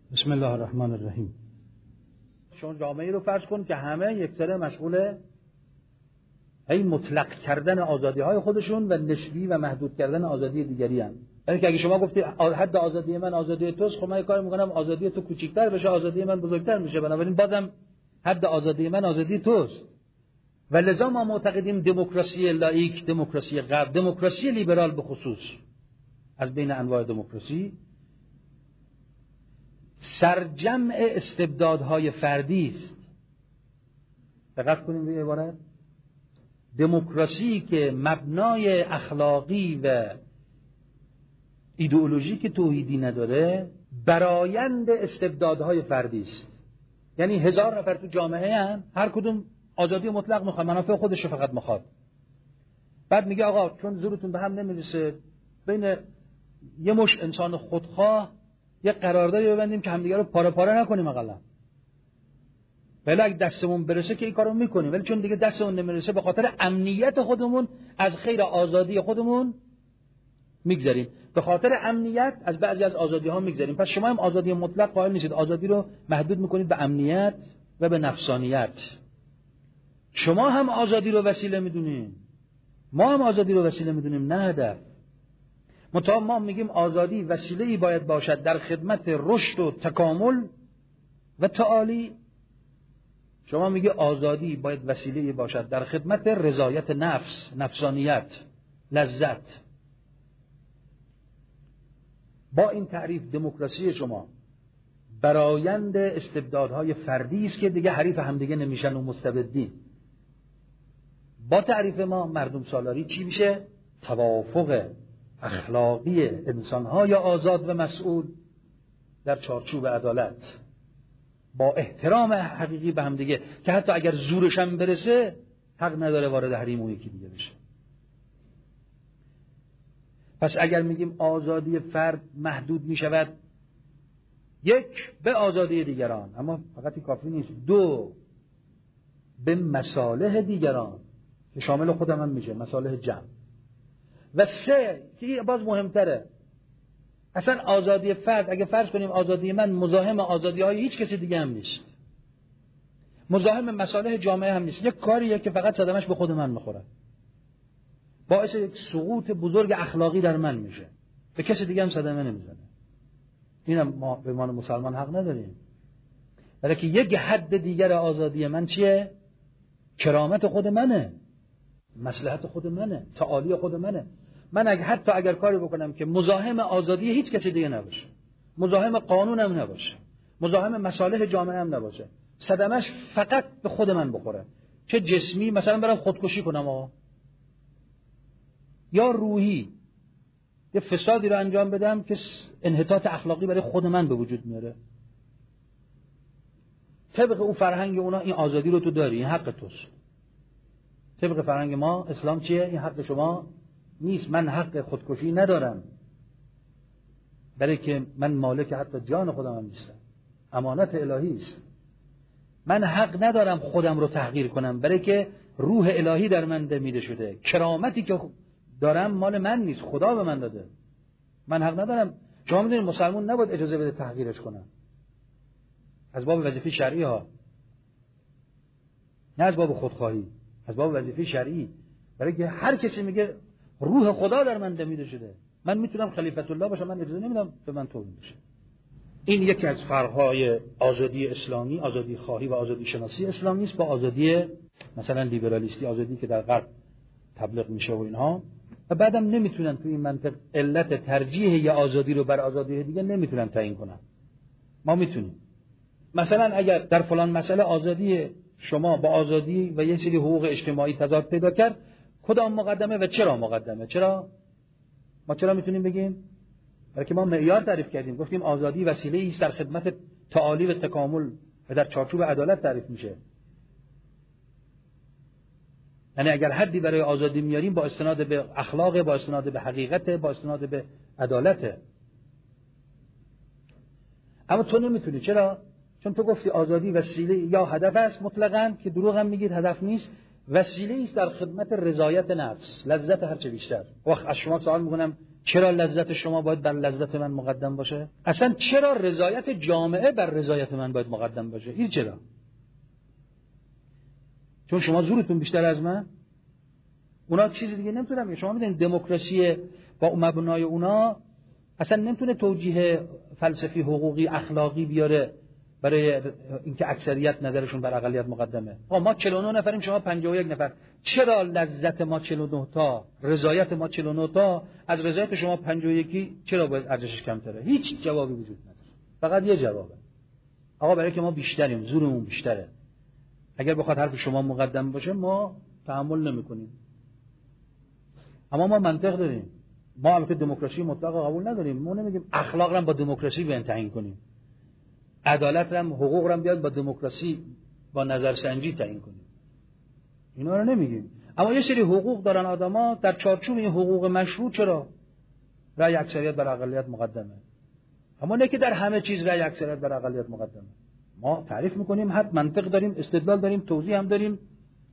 بسم الله الرحمن الرحیم. شما جامعه رو فرض کن که همه یک سره مشغول مطلق کردن آزادی های خودشون و نسبی و محدود کردن آزادی دیگری هم. یعنی که اگه شما گفتی حد آزادی من آزادی توست، خب من کار میکنم آزادی تو کوچیک‌تر بشه، آزادی من بزرگتر میشه، بنابراین بازم حد آزادی من آزادی توست. و لذا ما معتقدیم دموکراسی لاییک، دموکراسی غرب، دموکراسی لیبرال به خصوص از بین انواع دموکراسی سرجمع استبدادهای فردی است. دقت کنیم به عبارت دموکراسی که مبنای اخلاقی و ایدئولوژیک توحیدی نداره، برآیند استبدادهای فردی است. یعنی 1000 نفر تو جامعه هستن، هر کدوم آزادی مطلق میخواد، منافع خودش رو فقط میخواد. بعد میگه آقا چون زورتون به هم نمیرسه، بین یه مش انسان خودخواه یه قراردادی ببندیم که همدیگه رو پاره پاره نکنیم اقلا. ولی اگه دستمون برسه که این کارو میکنیم، ولی چون دیگه دستمون نمیرسه به خاطر امنیت خودمون از خیر آزادی خودمون میگذریم، به خاطر امنیت از بعضی از آزادی ها میگذریم. پس شما هم آزادی مطلق قائل نیستید، آزادی رو محدود میکنید به امنیت و به نفسانیت. شما هم آزادی رو وسیله میدونید، ما هم آزادی رو وسیله میدونیم، نه هدف. ما میگیم آزادی وسیله‌ای باید باشد در خدمت رشد و تکامل و تعالی. شما میگی آزادی باید وسیله‌ای باشد در خدمت رضایت نفس، نفسانیت، لذت. با این تعریف دموکراسی شما برآیند استبدادهای فردی است که دیگه حریف همدیگه نمیشن و مستبدین. با تعریف ما مردم سالاری چی میشه؟ توافق اخلاقی انسان‌های آزاد و مسئول در چارچوب عدالت، با احترام حقیقی به هم دیگه، که حتی اگر زورش هم برسه حق نداره وارد حریم اون یکی دیگه بشه. پس اگر میگیم آزادی فرد محدود میشود، یک به آزادی دیگران، اما فقط این کافی نیست، دو به مصالح دیگران که شامل خودم هم میشه، مصالح جمع، و سه که باز مهمتره، اصلا آزادی فرد اگه فرض کنیم آزادی من مزاحم آزادی های هیچ کسی دیگه هم نیست، مزاحم مصالح جامعه هم نیست، یک کاریه که فقط صدمش به خود من میخوره، باعث یک سقوط بزرگ اخلاقی در من میشه، به کسی دیگه هم صدمه نمیزنه. اینم ما به عنوان مسلمان حق نداریم. بلکه یک حد دیگر آزادی من چیه؟ کرامت خود منه، مصلحت خود منه، تعالی خود منه. من حتی اگر کاری بکنم که مزاحم آزادی هیچ کسی دیگه نباشه، مزاحم قانون هم نباشه، مزاحم مصالح جامعه هم نباشه، صدمش فقط به خود من بخوره، چه جسمی، مثلا برم خودکشی کنم یا روحی یه فسادی رو انجام بدم که انحطاط اخلاقی برای خود من به وجود میاره، طبق اون فرهنگ اونا این آزادی رو تو داری، این حق توست. طبق فرهنگ ما اسلام چیه؟ این حق شما نیست، من حق خودکشی ندارم، برای که من مالک حتی جان خودم هم نیستم، امانت الهی است. من حق ندارم خودم رو تحقیر کنم، برای که روح الهی در من دمیده شده، کرامتی که دارم مال من نیست، خدا به من داده. من حق ندارم. شما میدونید مسلمان نباید اجازه بده تحقیرش کنم، از باب وظیفه شرعی ها، نه از باب خودخواهی، از باب وظیفه شرعی، برای که هر کسی میگه روح خدا در من دمیده شده، من میتونم خلیفت الله باشم، من اجازه نمیدم به من توهین بشه. این یکی از فرق‌های آزادی اسلامی، آزادی خواهی و آزادی شناسی اسلامی است با آزادی مثلا لیبرالیستی، آزادی که در غرب تبلیغ میشه و اینها. و بعدم نمیتونن تو این منطق علت ترجیح یا آزادی رو بر آزادی دیگه نمیتونن تعیین کنن. ما میتونیم مثلا اگر در فلان مسئله آزادی شما با آزادی و یه سری حقوق اجتماعی تضاد پیدا کرد، کدام مقدمه و چرا مقدمه؟ ما چرا میتونیم بگیم؟ برای که ما معیار تعریف کردیم، گفتیم آزادی وسیله‌ای است در خدمت تعالی و تکامل و در چارچوب عدالت تعریف میشه. یعنی اگر حدی برای آزادی میاریم با استناد به اخلاق، با استناد به حقیقت، با استناد به عدالت. اما تو نمیتونی. چرا؟ چون تو گفتی آزادی وسیله یا هدف است مطلقاً، که دروغ هم میگید هدف نیست، وسیله است در خدمت رضایت نفس، لذت هر چه بیشتر. وقت از شما سوال میکنم چرا لذت شما باید بر لذت من مقدم باشه؟ اصلا چرا رضایت جامعه بر رضایت من باید مقدم باشه؟ این چرا؟ چون شما زورتون بیشتر از من؟ اونا چیزی دیگه نمیتونن بگن. شما میدونید دموکراسی با مبنای اونا اصلا نمیتونه توجیه فلسفی، حقوقی، اخلاقی بیاره برای اینکه اکثریت نظرشون بر اقلیت مقدمه. ما 49 نفریم، شما 51 نفر. چرا لذت ما 49 تا، رضایت ما 49 تا از رضایت شما 51 چرا باید ارزشش کمتره؟ هیچ جوابی وجود نداره. فقط یه جوابه. آقا برای که ما بیشتریم، زورمون بیشتره. اگر بخواد حرف شما مقدم باشه ما تحمل نمی‌کنیم. اما ما منطق داریم. ما البته دموکراسی مطلق قبول نداریم. ما نمیگیم اخلاق رو با دموکراسی بیان تعیین کنیم. عدالت رو، حقوق رو بیاد با دموکراسی، با نظرسنجی تعیین کنیم. اینا رو نمیگیم. اما یه سری حقوق دارن آدما، در چارچوب این حقوق مشروع چرا رأی اکثریت بر اقلیت مقدمه؟ اما نه که در همه چیز رأی اکثریت بر اقلیت مقدمه. ما تعریف میکنیم، حد منطق داریم، استدلال داریم، توضیح هم داریم.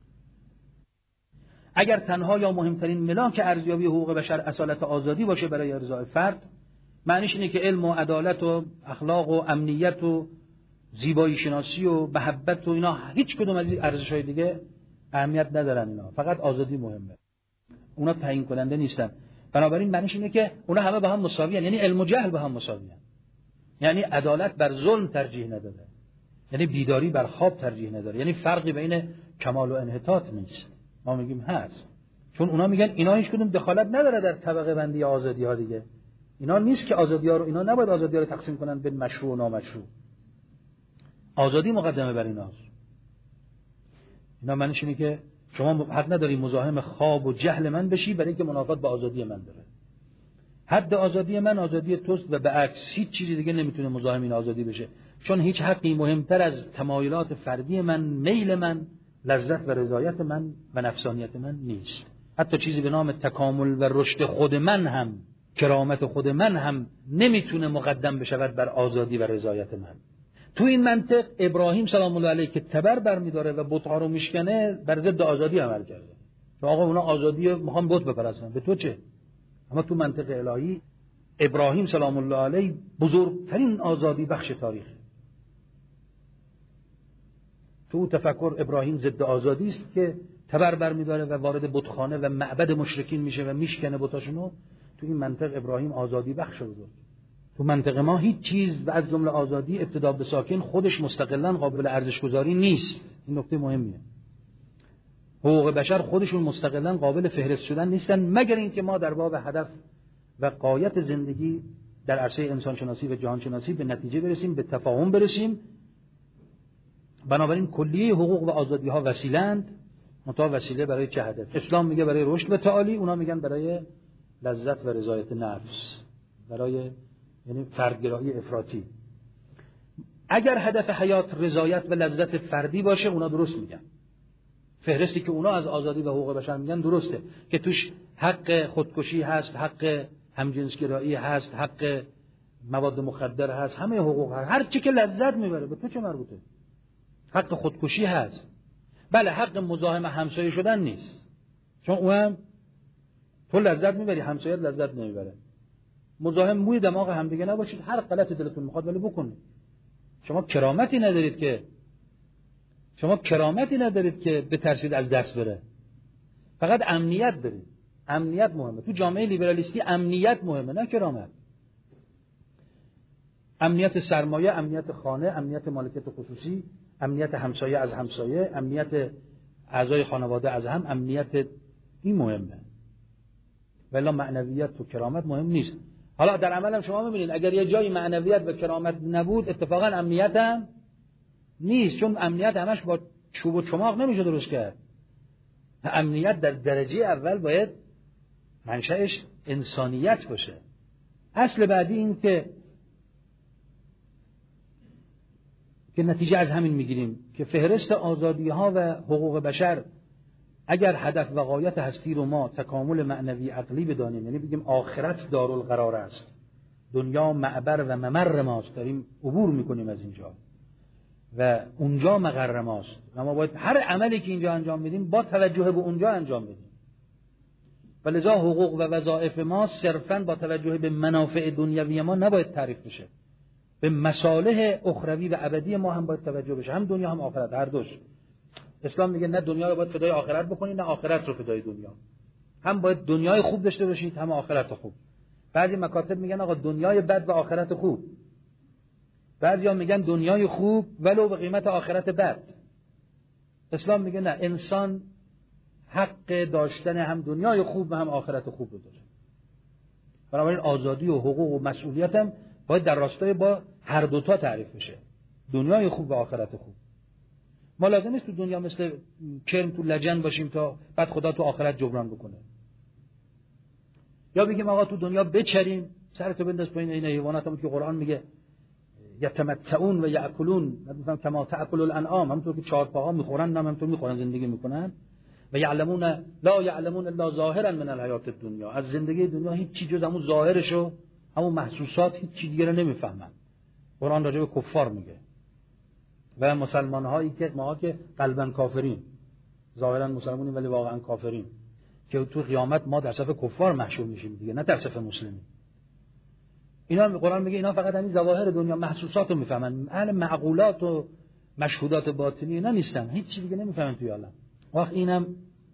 اگر تنها یا مهمترین ملاک ارزیابی حقوق بشر اصالت آزادی باشه برای ارضای فرد، معنیش اینه که علم و عدالت و اخلاق و امنیت و زیبایی شناسی و محبت و اینا هیچ کدوم از این ارزش‌های دیگه اهمیت ندارن. اینا فقط آزادی مهمه. اونا تعیین کننده نیستن. بنابراین معنیش اینه که اونا همه با هم مساویان، یعنی علم و جهل با هم مساویان. یعنی عدالت بر ظلم ترجیح نداره، یعنی بیداری بر خواب ترجیح نداره، یعنی فرقی بین کمال و انحطاط نیست. ما میگیم هست، چون اونا میگن اینا هیچ کدوم دخالت نداره در طبقه بندی آزادی ها دیگه. اینا نیست که آزادی ها رو، اینا نباید آزادی ها رو تقسیم کنن بین مشروع و نامشروع. آزادی مقدمه بر ایناست. اینا معنیش اینه که شما حد نداری مزاحم خواب و جهل من بشی برای اینکه منافات با آزادی من داره. حد آزادی من آزادی توست و به عکس هیچ چیزی دیگه نمیتونه مزاحم این آزادی بشه، چون هیچ حقی مهمتر از تمایلات فردی من، میل من، لذت و رضایت من و نفسانیت من نیست. حتی چیزی به نام تکامل و رشد خود من هم، کرامت خود من هم نمیتونه مقدم بشود بر آزادی و رضایت من. تو این منطق ابراهیم سلام الله علیه که تبر برمیداره و بت‌ها رو میشکنه بر ضد آزادی عمل کرده. آقا اونا آزادی میخوان بت بپرستن، به تو چه؟ اما تو منطق الهی ابراهیم سلام الله علیه بزرگترین آزادی بخش تاریخ. تو تفکر ابراهیم ضد آزادی است که تبر برمیداره و وارد بتخانه و معبد مشرکین میشه و میشکنه بتاشونو. تو این منطق ابراهیم آزادی بخش بزرگ. تو منطق ما هیچ چیز و از جمله آزادی ابتدا به ساکن خودش مستقلاً قابل ارزش گذاری نیست. این نکته مهمیه. حقوق بشر خودشون مستقلاً قابل فهرست شدن نیستن، مگر اینکه ما در باب هدف و غایت زندگی در عرصه انسان شناسی و جهان شناسی به نتیجه برسیم، به تفاهم برسیم. بنابراین کلیه حقوق و آزادی ها وسیله‌اند، منتها وسیله برای چه هدف؟ اسلام میگه برای رشد و تعالی، اونا میگن برای لذت و رضایت نفس، برای یعنی فردگرایی افراطی. اگر هدف حیات رضایت و لذت فردی باشه اونا درست میگن. فهرستی که اونا از آزادی و حقوق بشر میگن درسته، که توش حق خودکشی هست، حق همجنسگرایی هست، حق مواد مخدر هست، همه حقوق هست. هر چی که لذت میبره به تو چه مربوطه؟ حق خودکشی هست. بله حق مزاحم همسایه شدن نیست، چون اونم تو لذت میبری، همسایت لذت نمیبره. مزاحم موی دماغ هم دیگه نباشید، هر غلط دلتون میخواد ولی بکنید. شما کرامتی ندارید که بترسید از دست بره. فقط امنیت دارید. امنیت مهمه. تو جامعه لیبرالیستی امنیت مهمه، نه کرامت. امنیت سرمایه، امنیت خانه، امنیت مالکیت خصوصی، امنیت همسایه از همسایه، امنیت اعضای خانواده از هم، امنیت این مهمه. ولی معنویت و کرامت مهم نیست. حالا در عمل هم شما می‌بینید اگر یه جایی معنویت و کرامت نبود اتفاقا امنیت هم نیست، چون امنیت همش با چوب و چماق نمیشه درست کرد. امنیت در درجه اول باید منشأش انسانیت باشه. اصل بعدی این که نتیجه از همین میگیریم که فهرست آزادی ها و حقوق بشر اگر هدف و غایت هستی رو ما تکامل معنوی عقلی بدانیم، یعنی بگیم آخرت دارالقرار است، دنیا معبر و ممر ماست، داریم عبور میکنیم از اینجا و اونجا مقر ماست و ما باید هر عملی که اینجا انجام بدیم با توجه به اونجا انجام بدیم. و لذا حقوق و وظایف ما صرفاً با توجه به منافع دنیوی ما نباید تعریف بشه، به مصالح اخروی و ابدی ما هم باید توجه بشه، هم دنیا هم آخرت، هر دوش. اسلام میگه نه دنیا رو باید فدای آخرت بکنید، نه آخرت رو فدای دنیا. هم باید دنیای خوب داشته باشید، هم آخرت خوب. بعضی مکاتب میگن آقا دنیای بد و آخرت خوب. بعضیا میگن دنیای خوب ولو به قیمت آخرت بد. اسلام میگه نه، انسان حق داشتن هم دنیای خوب و هم آخرت خوب رو داره. بنابراین آزادی و حقوق و مسئولیت هم باید در راستای با هر دوتا تعریف بشه، دنیای خوب و آخرت خوب. ما لازم نیست تو دنیا مثل کرم تو لجن باشیم تا بعد خدا تو آخرت جبران بکنه. یا بگیم آقا تو دنیا بچریم، سرتو بنداز پایین، این حیوانات هم که قرآن میگه یتمتعون و یاکلون، مثلا کما تاکل الانعام، همونطور که چهارپاها میخورن همونطور میخورن، زندگی میکنن. و یعلمون لا یعلمون الا ظاهرا من الحیات الدنیا، از زندگی دنیا هیچ چیز جز همون ظاهرشو، همون محسوسات، هیچ چیز دیگه رو نمیفهمن. قرآن راجع به کفار میگه و مسلمان هایی که ما که قلبا کافرین، ظاهرا مسلمانیم ولی واقعا کافرین، که تو قیامت ما در صف کفار محشور میشیم دیگه، نه در صف مسلمین. اینا قرآن میگه اینا فقط همین ظواهر دنیا، محسوسات رو میفهمن، اهل معقولات و مشهودات باطنی اینا نیستن، هیچ چیز دیگه نمیفهمن توی عالم. وقت اینم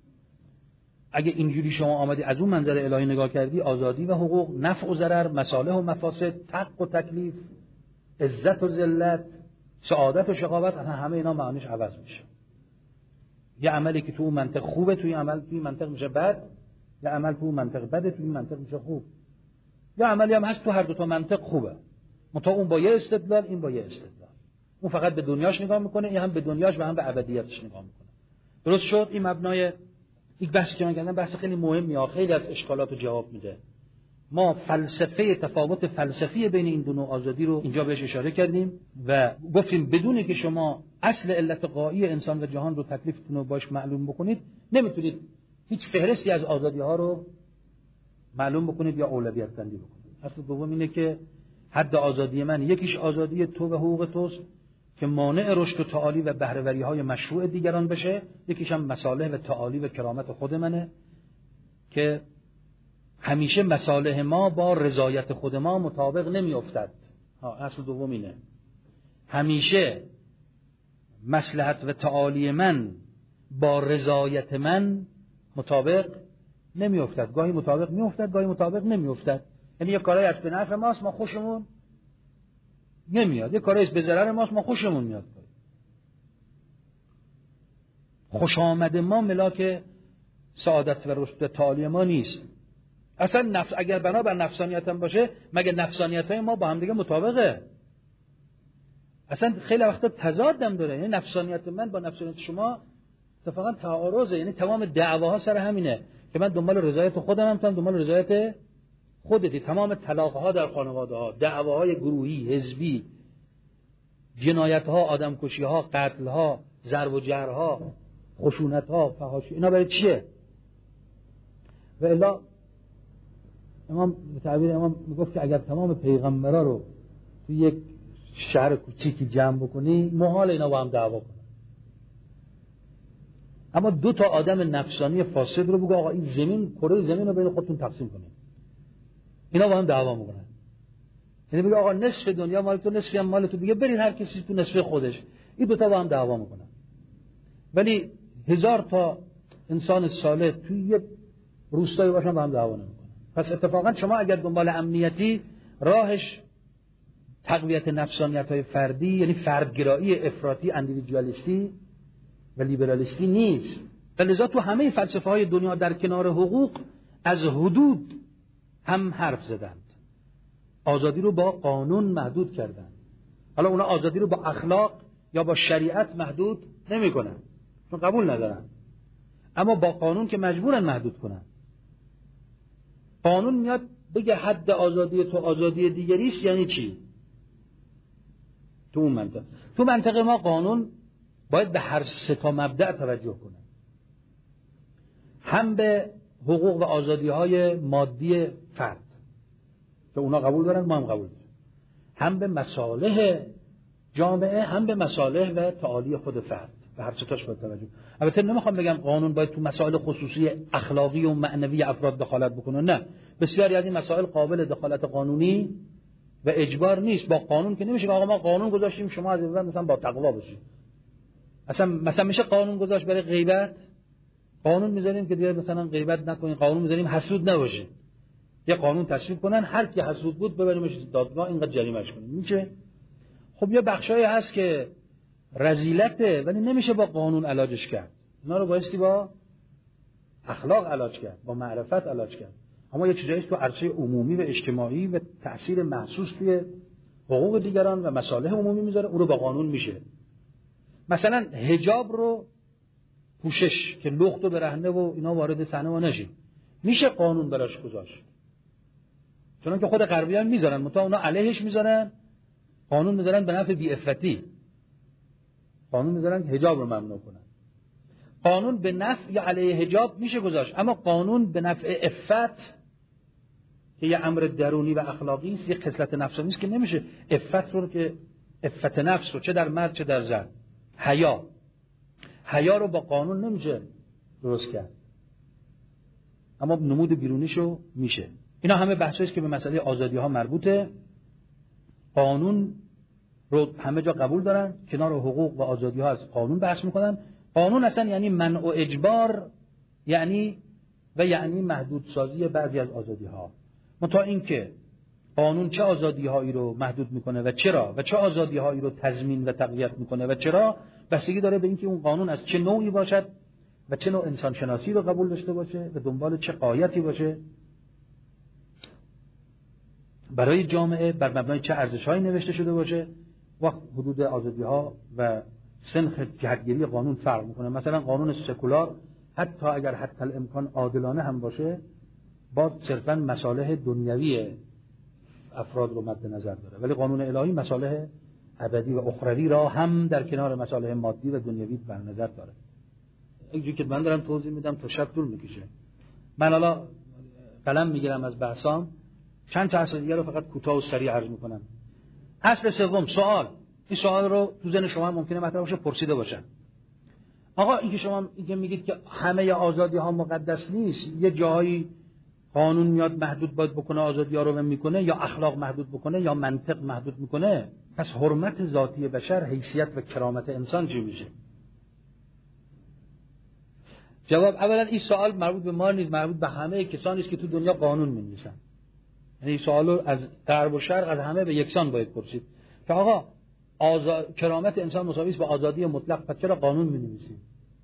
اگه اینجوری شما آمدی از اون منظر الهی نگاه کردی، آزادی و حقوق، نفع و ضرر، مصالح و مفاسد، حق و تکلیف، عزت و ذلت، سعادت و شقاوت، همه اینا معنیش عوض میشه. یه عملی که تو اون منطق خوبه، توی عمل توی منطق میشه بد، یه عمل تو اون منطق بده، توی منطق میشه خوب. یه عملی هم هست تو هر دو تا منطق خوبه، منتها اون با یه استدلال، این با یه استدلال. اون فقط به دنیاش نگاه میکنه، این هم به دنیاش و هم به ابدیتش نگاه میکنه. درست شد؟ این مبنای یک بحثی که من کردم بحث خیلی مهمیه، خیلی از اشکالات رو جواب میده. ما فلسفه، تفاوت فلسفی بین این دو نوع آزادی رو اینجا بهش اشاره کردیم و گفتیم بدون که شما اصل علت غایی انسان و جهان رو تکلیفتون رو باش معلوم بکنید، نمیتونید هیچ فهرستی از آزادی ها رو معلوم بکنید یا اولویت بندی بکنید. اصل دوم اینه که حد آزادی من یکیش آزادی تو و حقوق توست که مانع رشد و تعالی و بهره‌وری های مشروع دیگران بشه، یکیش هم مصالح و تعالی و کرامت خود منه که همیشه مصالح ما با رضایت خود ما مطابق نمی افتد. اصل دوم اینه، همیشه مصلحت و تعالی من با رضایت من مطابق نمی افتد، گاهی مطابق می افتد، گاهی مطابق نمی افتد. یعنی یه کارای از به نفع ماست، ما خوشمون نمیاد، یه کارای به ضرر ماست، ما خوشمون میاد. خوش آمد ما ملاک سعادت و رشد تعالی ما نیست. اصلا نفس اگر بنا بر نفسانیت هم باشه، مگه نفسانیت های ما با هم دیگه مطابقه؟ اصلا خیلی وقتا تضاد هم داره، یعنی نفسانیت من با نفسانیت شما اتفاقا تعارضه. یعنی تمام دعواها سر همینه که من دنبال رضایت خودم هم، تو دنبال رضایت خودتی. تمام طلاق‌ها در خانواده‌ها، دعواهای گروهی، حزبی، جنایت‌ها، آدمکشی‌ها، قتل‌ها، ضرب و جرح‌ها، خشونت‌ها، فحاشی، اینا برای چیه؟ و الا امام به تعبیر امام میگفت که اگر تمام پیغمبرا رو تو یک شهر کوچیکی جمع بکنی، محال اینا با هم دعوا کنن. اما دو تا آدم نفسانی فاسد رو بگو آقا این زمین، کره زمین رو بین خودتون تقسیم کنید، اینا با هم دعوا میکنن. یعنی بگه آقا نصف دنیا مال تو، نصفی هم مال تو، دیگه برید هر کسی تو نصف خودش. این دو تا با هم دعوا میکنن. ولی 1000 تا انسان صالح توی یک روستایی باشن با هم دعوا نمیکنن. پس اتفاقا شما اگر دنبال امنیتی، راهش تقویت نفسانیت‌های فردی، یعنی فردگرایی افراطی، اندیویدوالیستی و لیبرالیستی نیست. لذا تو همه فلسفه‌های دنیا در کنار حقوق از حدود هم حرف زدند. آزادی رو با قانون محدود کردند. حالا اونا آزادی رو با اخلاق یا با شریعت محدود نمی‌کنن، چون قبول ندارن. اما با قانون که مجبورن محدود کنن. قانون میاد بگه حد آزادی تو آزادی دیگری است، یعنی چی؟ تو اون منطقه، تو منطقه ما قانون باید به هر سه تا مبدأ توجه کنه. هم به حقوق و آزادی‌های مادی فرد که اونا قبول دارن، ما هم قبول داریم. هم به مصالح جامعه، هم به مصالح و تعالی خود فرد. به هر ستاش باید توجه. البته نمیخوام بگم قانون باید تو مسائل خصوصی اخلاقی و معنوی افراد دخالت بکنه، نه، بسیاری از این مسائل قابل دخالت قانونی و اجبار نیست. با قانون که نمیشه آقا ما قانون گذاشتیم شما از این مثلا با تقوا باشید. مثلا میشه قانون گذاشت برای غیبت؟ قانون میذاریم که دیگه مثلا غیبت نکنین، قانون میذاریم حسود نباشین. یه قانون تصویب کنن هر کی حسود بود ببریمش دادگاه اینقدر جریمه‌اش کنیم. میشه؟ خب یه بخشایی هست که رذیلته ولی نمیشه با قانون علاجش کرد. اینا رو بایستی با اخلاق علاج کرد، با معرفت علاج کرد. اما یه چیزایی تو عرصه عمومی و اجتماعی و تأثیر محسوس توی حقوق دیگران و مصالح عمومی میذاره، اون رو با قانون میشه. مثلا حجاب رو پوشش که لخت و برهنه و اینا وارد صحنه و نشه، میشه قانون براش گذاشت. چون که خود غربیان میذارن، منتها اونا علیهش میذارن، قانون میذارن به نفع بی‌عفتی. قانون میذارن حجاب رو ممنوع کنن. قانون به نفع یا علیه حجاب میشه گذاشت، اما قانون به نفع عفت که یه امر درونی و اخلاقی است، یه خصلت نفسانی است که نمیشه عفت رو که عفت نفس رو چه در مرد چه در زن، حیا رو با قانون نمیشه درست کرد، اما نمود بیرونیشو میشه. اینا همه بحثایی است که به مسئله آزادی ها مربوطه. قانون رو همه جا قبول دارن، کنار حقوق و آزادی ها از قانون بحث میکنن. قانون اصلا یعنی منع و اجبار، یعنی محدود سازی بعضی از آزادی ها. منتها این که قانون چه آزادی هایی رو محدود میکنه و چرا، و چه آزادی هایی رو تضمین و تقویت میکنه و چرا، بستگی داره به اینکه اون قانون از چه نوعی باشد و چه نوع انسان شناسی رو قبول داشته باشه و دنبال چه غایتی باشه، برای جامعه بر مبنای چه ارزش‌هایی نوشته شده باشه. وقت حدود آزادی‌ها و سنخ جهتگیری قانون فرق می‌کنه. مثلا قانون سکولار حتی اگر حتی الامکان عادلانه هم باشه، باز صرفاً مصالح دنیوی افراد رو مد نظر داره، ولی قانون الهی مصالح ابدی و اخروی را هم در کنار مصالح مادی و دنیوی در نظر داره. اینجوری که من دارم توضیح میدم تا شب طول می‌کشه. من حالا قلم میگیرم از بحثام، چند تا اصل دیگه رو فقط کوتاه و سریع عرض میکنم. اصل سوم، سوال. این سوال رو تو ذهن شما ممکنه مطرح باشه، پرسیده باشن. آقا اینکه شما میگید که همه آزادی ها مقدس نیست، یه جایی قانون میاد محدود باید بکنه آزادی ها رو میکنه، یا اخلاق محدود بکنه یا منطق محدود میکنه، پس حرمت ذاتی بشر، حیثیت و کرامت انسان چی میشه؟ جواب، اولا این سوال مربوط به ما نیست، مربوط به همه کسانی است که تو دنیا قانون می‌نویسن. یعنی این سوال رو از غرب و شرق از همه به یکسان باید پرسید که آقا کرامت انسان مساوی است با آزادی مطلق، پس چرا قانون می‌نویسید؟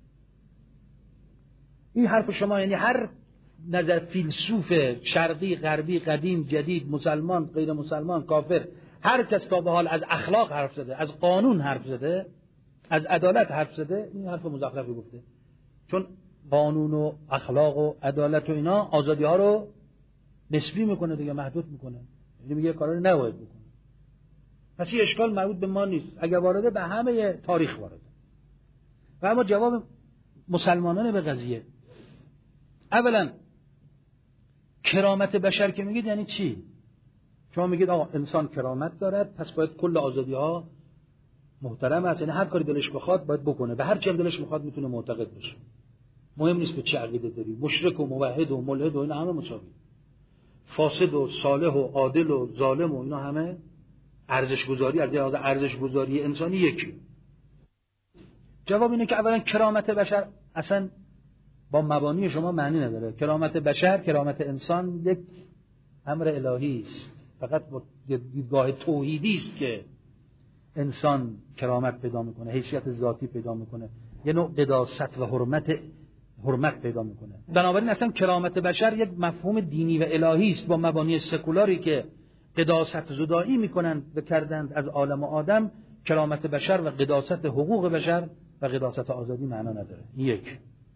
این حرف شما، یعنی هر نظر فیلسوف شرقی، غربی، قدیم، جدید، مسلمان، غیر مسلمان، کافر، هر کس تا به حال از اخلاق حرف زده، از قانون حرف زده، از عدالت حرف زده، این حرف مزخرفی گفته. چون قانون و اخلاق و عدالت و اینا آزادی ها رو نسبی میکنه دیگه، محدود میکنه، یعنی میگه کارا رو نباید بکنه. پس این اشکال مربوط به ما نیست، اگر وارده به همه تاریخ وارده. و اما جواب مسلمانانه به قضیه، اولا کرامت بشر که میگید یعنی چی؟ شما میگید آقا انسان کرامت دارد، پس باید کل آزادی ها محترم است، یعنی هر کاری دلش بخواد باید بکنه، به هر چی دلش بخواد میتونه معتقد بشه، مهم نیست به چه عقیده داری، مشرک و موحد و ملحد و اینا همه مساوی، فاسد و صالح و عادل و ظالم و اینا همه ارزش گذاری از لحاظ ارزش گذاری انسانی یکی. جواب اینه که اولا کرامت بشر اصلا با مبانی شما معنی نداره. کرامت بشر، کرامت انسان یک امر الهی است، فقط با دیدگاه توحیدی است که انسان کرامت پیدا میکنه، حیثیت ذاتی پیدا میکنه، یه نوع قداست و حرمت پیدا میکنه. بنابراین اصلا کرامت بشر یک مفهوم دینی و الهی است با مبانی سکولاری که قداست زدایی میکنند و کردند از عالم آدم. کرامت بشر و قداست حقوق بشر و قداست آزادی معنا نداره. یک.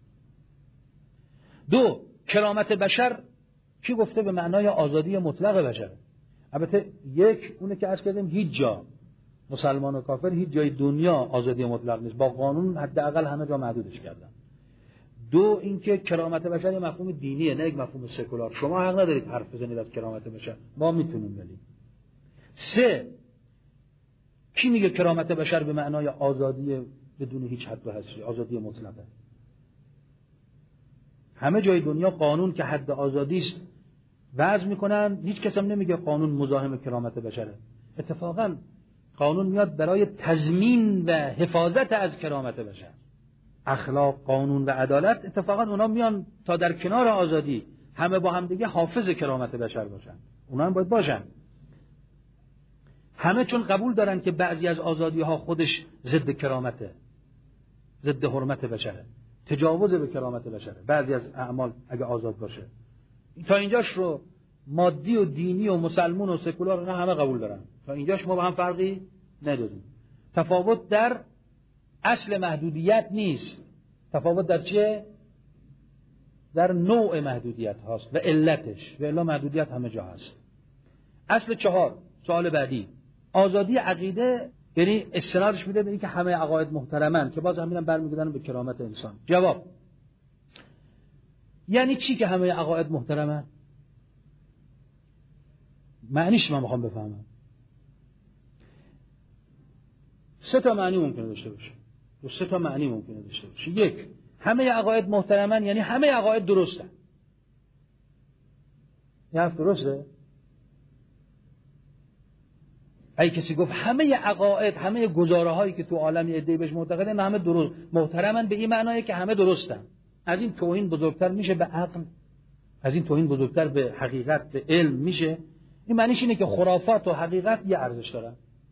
دو، کرامت بشر کی گفته به معنای آزادی مطلق بشر؟ البته یک اونه که عرض کردیم هیچ جا مسلمان و کافر هیچ جای دنیا آزادی مطلق نیست، با قانون حداقل همه جا محدودش کردن. دو، اینکه کرامت بشر یه مفهوم دینیه نه یک مفهوم سکولار. شما حق ندارید حرف بزنید از کرامت بشر، ما میتونیم ولی. سه، کی میگه کرامت بشر به معنای آزادی بدون هیچ حد و حصری، آزادی مطلقه. همه جای دنیا قانون که حد آزادی است وضع میکنن، هیچ کس هم نمیگه قانون مزاحم کرامت بشره. اتفاقا قانون میاد برای تضمین و حفاظت از کرامت بشر. اخلاق، قانون و عدالت اتفاقا اونا میان تا در کنار آزادی همه با هم دیگه حافظ کرامت بشر باشن. اونا هم باید باشن. همه چون قبول دارن که بعضی از آزادی ها خودش ضد کرامته، ضد حرمت بشره، تجاوز به کرامت بشره. بعضی از اعمال اگه آزاد باشه، تا اینجاش رو مادی و دینی و مسلمون و سکولار اینا همه قبول دارن. تا اینجاش ما با هم فرقی نداریم. تفاوت در اصل محدودیت نیست. تفاوت در چیه؟ در نوع محدودیت هاست و علتش. و الا محدودیت همه جا هست. اصل 4، سوال بعدی، آزادی عقیده یعنی استنادش میده به اینکه همه عقاید محترمن، که باز همینم برمیگردن به کرامت انسان. جواب، یعنی چی که همه عقاید محترمن؟ معنیش من میخوام بفهمم. 3 معنی ممکنه داشته باشه. 3 معنی ممکنه داشته باشه. 1، همه عقاید محترمن یعنی همه عقاید درستن. این حرف درسته؟ اگه کسی گفت همه عقاید، همه گزاره‌هایی که تو عالم عده‌ای بهش معتقدن همه درست محترمن، به این معنیه که همه درستن. از این توهین بزرگتر میشه به عقل؟ از این توهین بزرگتر به حقیقت، به علم میشه؟ این معنیش اینه که خرافات و حقیقت یه ارزش دارن.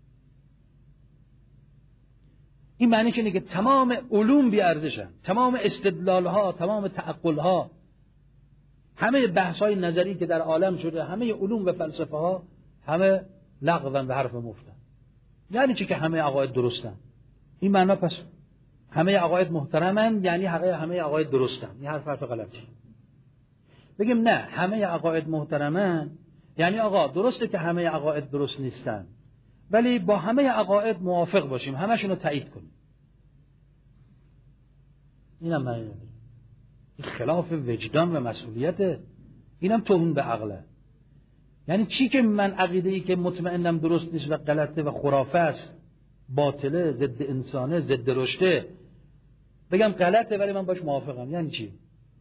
این معنیش اینه که تمام علوم بی ارزشن، تمام استدلال‌ها، تمام تعقل‌ها، همه بحث‌های نظری که در عالم شده، همه علوم و فلسفه‌ها همه لغوً و حرف مفتن. یعنی چی که همه عقاید درستن؟ این معنا پس همه عقاید محترمن یعنی همه عقاید درستن. این حرف غلطی. بگیم نه، همه عقاید محترمن یعنی آقا درسته که همه عقاید درست نیستن، ولی با همه عقاید موافق باشیم، همشون رو تایید کنیم. اینم معنی نداره. این خلاف وجدان و مسئولیته. اینم توهین به عقله. یعنی چی که من عقیده‌ای که مطمئنم درست نیست و غلطه و خرافه است، باطله، ضد انسانه، ضد رشته، بگم غلطه ولی من باش موافقم؟ یعنی چی؟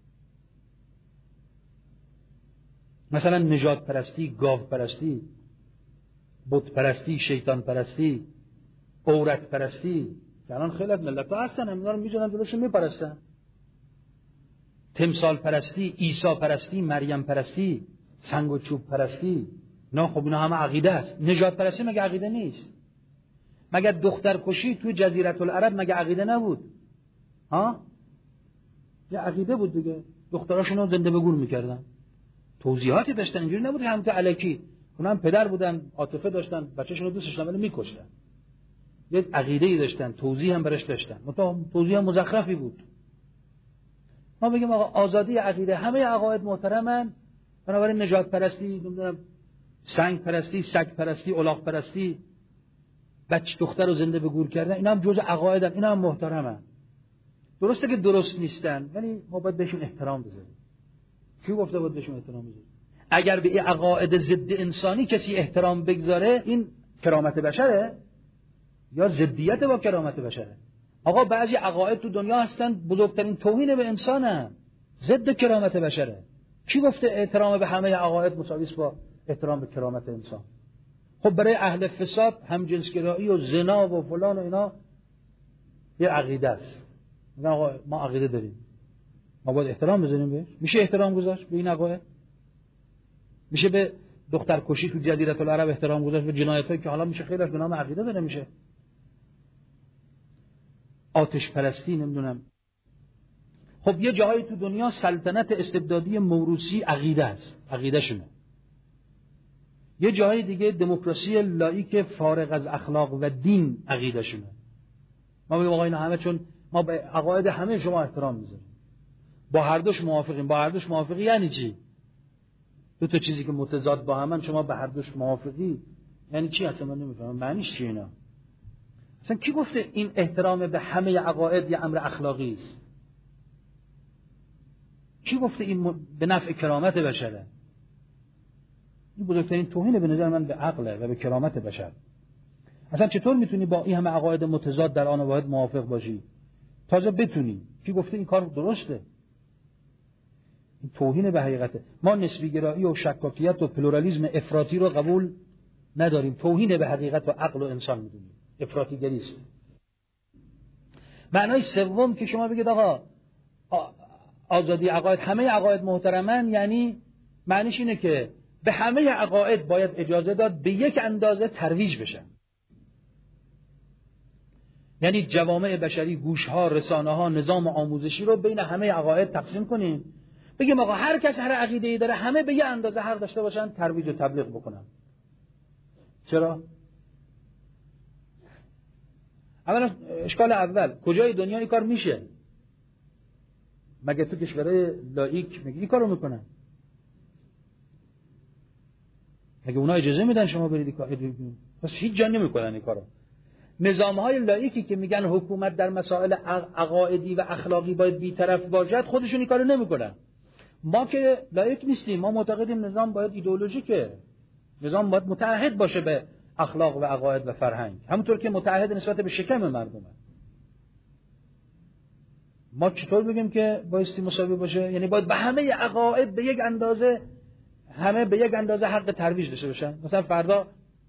مثلا نژاد پرستی، گاو پرستی، بت پرستی، شیطان پرستی، عورت پرستی، که الان خیلی از ملت‌ها هستن اینا رو می‌دونن جلوشون میپرستن. تمثال پرستی، عیسی پرستی، مریم پرستی، سنگ و چوب پرستی، نه خب اینا همه عقیده است. نژاد پرستی مگه عقیده نیست؟ مگه دخترکشی توی جزیره العرب مگه عقیده نبود؟ ها؟ یه عقیده بود دیگه. دختراشون رو زنده به گور می‌کردن. توضیحاتی داشتن، اینجوری نبود که همون الکی. اونم پدر بودن، عاطفه داشتن، بچه‌شون رو دوست داشتن ولی می‌کشتن. یه عقیده‌ای داشتن، توضیح هم براش داشتن. توضیح هم مزخرفی بود. ما بگیم آقا آزادی عقیده، همه عقاید محترمن، بنابراین نژاد پرستی، نمیدونم سنگ پرستی، سگ پرستی، الاغ پرستی، بچه دختر رو زنده به گور کردن، اینا هم جزء عقایدن، اینا هم محترمن. درسته که درست نیستن ولی ما باید بهشون احترام بذاریم. کی گفته باید بهشون احترام بذاریم؟ اگر به این عقاید ضد انسانی کسی احترام بگذاره، این کرامت بشره یا ضدیت با کرامت بشره؟ آقا بعضی عقاید تو دنیا هستن بزرگترین توهین به انسانه، ضد کرامت بشره. کی گفته احترام به همه عقاید مساوی است با احترام به کرامت انسان؟ خب برای اهل فساد همجنسگرایی و زنا و فلان و اینا یه عقیده است. میگن آقا ما عقیده داریم، ما باید احترام بذاریم بهش. میشه احترام گذاشت به این عقاید؟ میشه به دخترکشی تو جزیره العرب احترام گذاشت، به جنایتایی که حالا میشه خیلیش به نام عقیده داره میشه؟ آتش پرستی، نمیدونم. خب یه جاهایی تو دنیا سلطنت استبدادی موروثی عقیده است، عقیده شونه. یه جاهای دیگه دموکراسی لاییک فارغ از اخلاق و دین عقیده شونه. ما میگیم آقا اینا همه، چون ما به عقاید همه شما احترام میذاریم، با هر دوش موافقیم. با هر دوش موافقی یعنی چی؟ دو تا چیزی که متضاد با همن شما به هر دوش موافقی یعنی چی؟ اصلا من نمیفهمم معنیش چیه اینا. اصلا کی گفته این احترام به همه عقاید یه امر اخلاقی است؟ کی گفته این به نفع کرامت بشره؟ این بزرگترین توهین به نظر من به عقل و به کرامت بشر. اصلا چطور میتونی با این همه عقاید متضاد در آن واحد موافق باشی؟ تازه بتونی. کی گفته این کار درسته؟ این توهین به حقیقته. ما نسبی گرایی و شکاکیت و پلورالیسم افراطی رو قبول نداریم. توهین به حقیقت و عقل و انسان میدونیم. افراطی گریست. معنای سوم که شما بگید آقا آزادی عقاید، همه عقاید محترمن، یعنی معنیش اینه که به همه عقاید باید اجازه داد به یک اندازه ترویج بشن. یعنی جوامع بشری، گوشها، رسانه‌ها، نظام آموزشی رو بین همه عقاید تقسیم کنیم، بگیم آقا هر کس هر عقیده‌ای داره همه به یک اندازه حق داشته باشن ترویج و تبلیغ بکنن. چرا؟ اولا اشکال اول، کجای دنیا این کار میشه؟ مگه تو کشورهای لاییک مگه این کارو میکنن؟ مگه اونا اجازه میدن شما برید این کار؟ پس هیچ جا نمیکنن این کارو. نظام‌های لاییکی که میگن حکومت در مسائل عقائدی و اخلاقی باید بی‌طرف باشد، خودشون این کارو نمیکنن. ما که لاییک نیستیم، ما معتقدیم نظام باید ایدئولوژیکه، نظام باید متعهد باشه به اخلاق و عقاید و فرهنگ، همونطور که متعهد نسبت به شکم مردمه. ما چطور بگیم که بایستی مساوی باشه؟ یعنی باید به همه عقاید به یک اندازه، همه به یک اندازه حق ترویج داشته باشن. مثلا فردا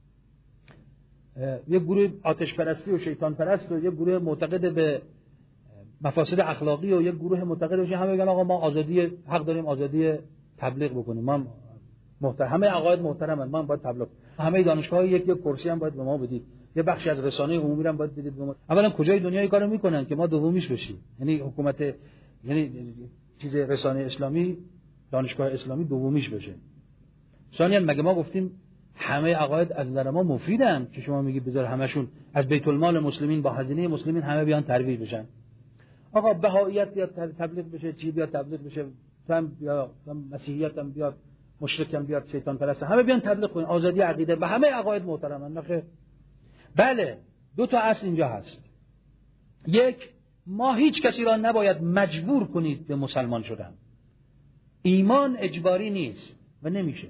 یک گروه آتش پرستی و شیطان پرست و یک گروه معتقد به مفاسد اخلاقی و یک گروه معتقد باشه، همه بگن آقا ما آزادی حق داریم آزادی تبلیغ بکنیم، ما همه عقاید محترمن، ما باید تبلیغ، همه دانشگاه‌ها یک کرسی هم باید به ما بدید، یه بخشی از رسانه عمومی هم باید بدید به ما. اولا کجای دنیا این کارو میکنن که ما دومیش بشیم؟ یعنی حکومت، یعنی چیز رسانه اسلامی، دانشگاه اسلامی دومیش بشه. ثانیاً مگه ما گفتیم همه عقاید از نظر ما مفیدن که شما میگی بذار همشون از بیت المال مسلمین با هزینه مسلمین همه بیان ترویج بشن؟ آقا بهائیت بیاد تبلیغ بشه، چی بیاد تبلیغ بشه، یا مسیحیت هم بیاد، مشرک هم بیاد، شیطان پرست، همه بیان تبلیغ کنن آزادی عقیده و همه عقاید محترمن. نخیر. بله، دو تا اصل اینجا هست. یک، ما هیچ کسی را نباید مجبور کنید به مسلمان شدن. ایمان اجباری نیست و نمیشه.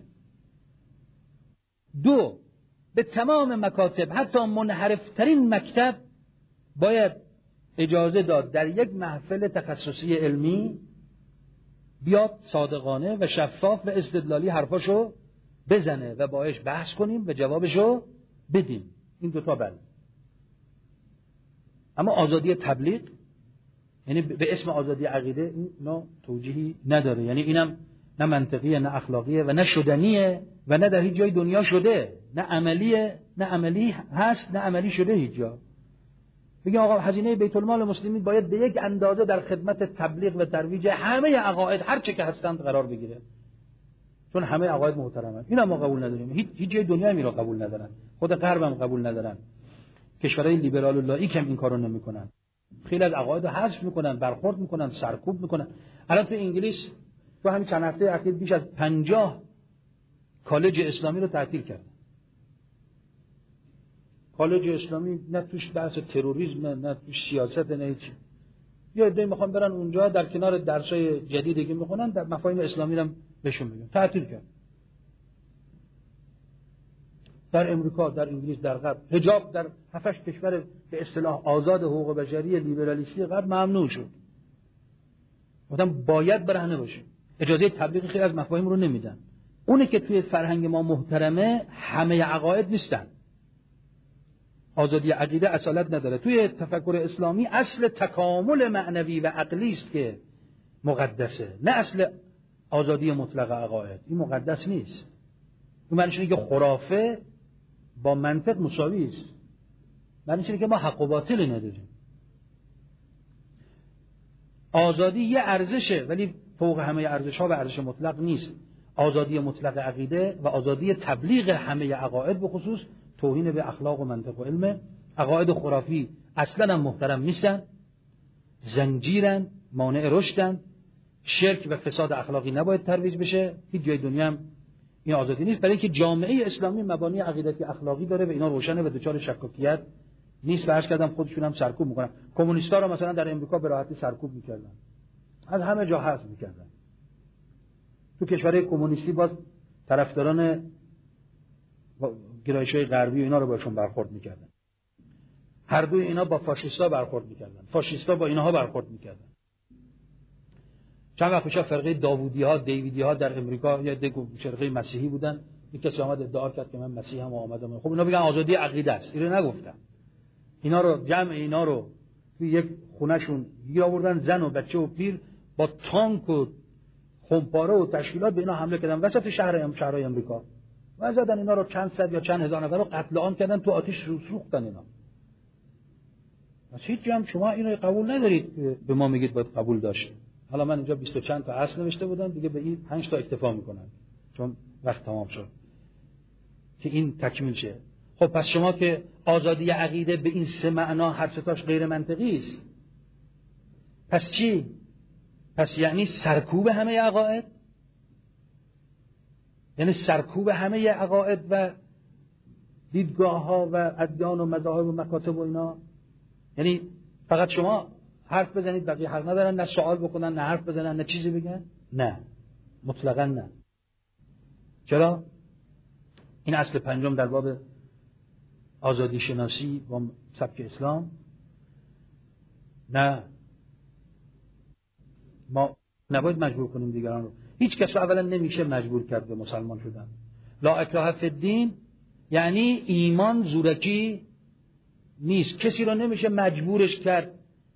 دو، به تمام مکاتب، حتی منحرفترین مکتب، باید اجازه داد در یک محفل تخصصی علمی بیاد صادقانه و شفاف و استدلالی حرفاشو بزنه و باهاش بحث کنیم و جوابشو بدیم. این دوتا بله. اما آزادی تبلیغ، یعنی به اسم آزادی عقیده، اینا توجیهی نداره. یعنی اینم نه منطقیه، نه اخلاقیه و نه شدنیه و نه در هیچ جای دنیا شده، نه عملیه، نه عملی هست، نه عملی شده هیچ جا. بگیم آقا هزینه بیت المال مسلمین باید به یک اندازه در خدمت تبلیغ و ترویج همه عقاید هر چه که هستند قرار بگیره، چون همه عقاید محترمن. اینا ما قبول نداریم. هیچ جای دنیا میرا قبول ندارن، خود غرب هم قبول ندارن. کشورهای لیبرال و لاییک هم این کارو نمیکنن. خیلی از عقاید رو حذف میکنن، برخورد میکنن، سرکوب میکنن. الان تو انگلیس تو همین چند هفته اخیر بیش از 50 کالج اسلامی رو تعطیل کردن. کالج اسلامی نه توش بحث تروریسم، نه توش سیاست، نه هیچ. یا عده‌ای میخوان برن اونجا در کنار درسای جدیدی که میخونن در مفاهیم اسلامی رو بهشون میگن. تعطیل کرد. در امریکا، در انگلیس، در غرب حجاب در 7-8 کشور به اصطلاح آزاد حقوق بشری لیبرالیستی غرب ممنوع شد. آدم باید برهنه باشه. اجازه تبلیغ خیلی از مفاهیم رو نمیدن. اونه که توی فرهنگ ما محترمه، همه عقاید نیستن. آزادی عقیده اصالت نداره. توی تفکر اسلامی اصل تکامل معنوی و عقلی است که مقدسه، نه اصل آزادی مطلق عقاید. این مقدس نیست. این معنیش اینه که خرافه با منطق مساوی است. معنیش اینه که ما حق و باطل نداریم. آزادی یه ارزشه ولی فوق همه ارزش‌ها و ارزش مطلق نیست. آزادی مطلق عقیده و آزادی تبلیغ همه عقاید به خصوص توهین به اخلاق و منطق و علم. عقاید خرافی اصلا هم محترم نیستن، زنجیرن، مانع رشدن. شرک و فساد اخلاقی نباید ترویج بشه. هیچ جای دنیا هم این آزادی نیست، برای اینکه جامعه اسلامی مبانی عقیدتی اخلاقی داره و اینا روشنه و دچار شکاکیت نیست. فرض کردم خودشون هم سرکوب میکنن. کمونیست‌ها رو مثلا در امریکا به راحتی سرکوب میکردن، از همه جا حذف میکردن. تو کشورهای کمونیستی باز طرفداران گرایش‌های غربی و اینا رو باشون برخورد میکردن. هر دوی اینا با فاشیستا برخورد میکردن، فاشیستا با اینها برخورد میکردن. چند وقت پیش فرقه دیویدی ها در امریکا یه فرقه مسیحی بودن، یک کسی آمد ادعا کرد که من مسیحم و آمدم. خب اینا بگن آزادی عقیده است، اینو نگفتن. اینا رو جمع اینا رو توی یک خونهشون گیر آوردن، زن و بچه و پیر با تانک و خمپاره و تشکیلات به اینا حمله کردن وسط شهرهای امریکا و زدن اینا رو چند صد یا چند هزار نفر رو قتل عام کردن، تو آتش سوختن اینا. پس هیچ جمع شما اینو قبول ندارید به ما میگید باید قبول داشت. حالا من اینجا 20 چند تا اصل نوشته بودم دیگه، به این 5 تا اکتفا میکنم چون وقت تمام شد که این تکمیل شه. خب پس شما که آزادی عقیده به این سه معنا هر سه تاش غیر منطقی است، پس چی؟ پس یعنی سرکوب همه عقاید؟ یعنی سرکوب همه عقاید و دیدگاه ها و ادیان و مذاهب و مکاتب و اینا؟ یعنی فقط شما حرف بزنید بقیه حق ندارن، نه سوال بکنن، نه حرف بزنن، نه چیزی بگن؟ نه، مطلقاً نه. چرا؟ این اصل پنجم در باب آزادی شناسی و سبک اسلام. نه، ما نباید مجبور کنیم دیگران رو. هیچ کس رو اولا نمیشه مجبور کرد به مسلمان شدن. لا اکراه فی الدین یعنی ایمان زورکی نیست، کسی رو نمیشه مجبورش کرد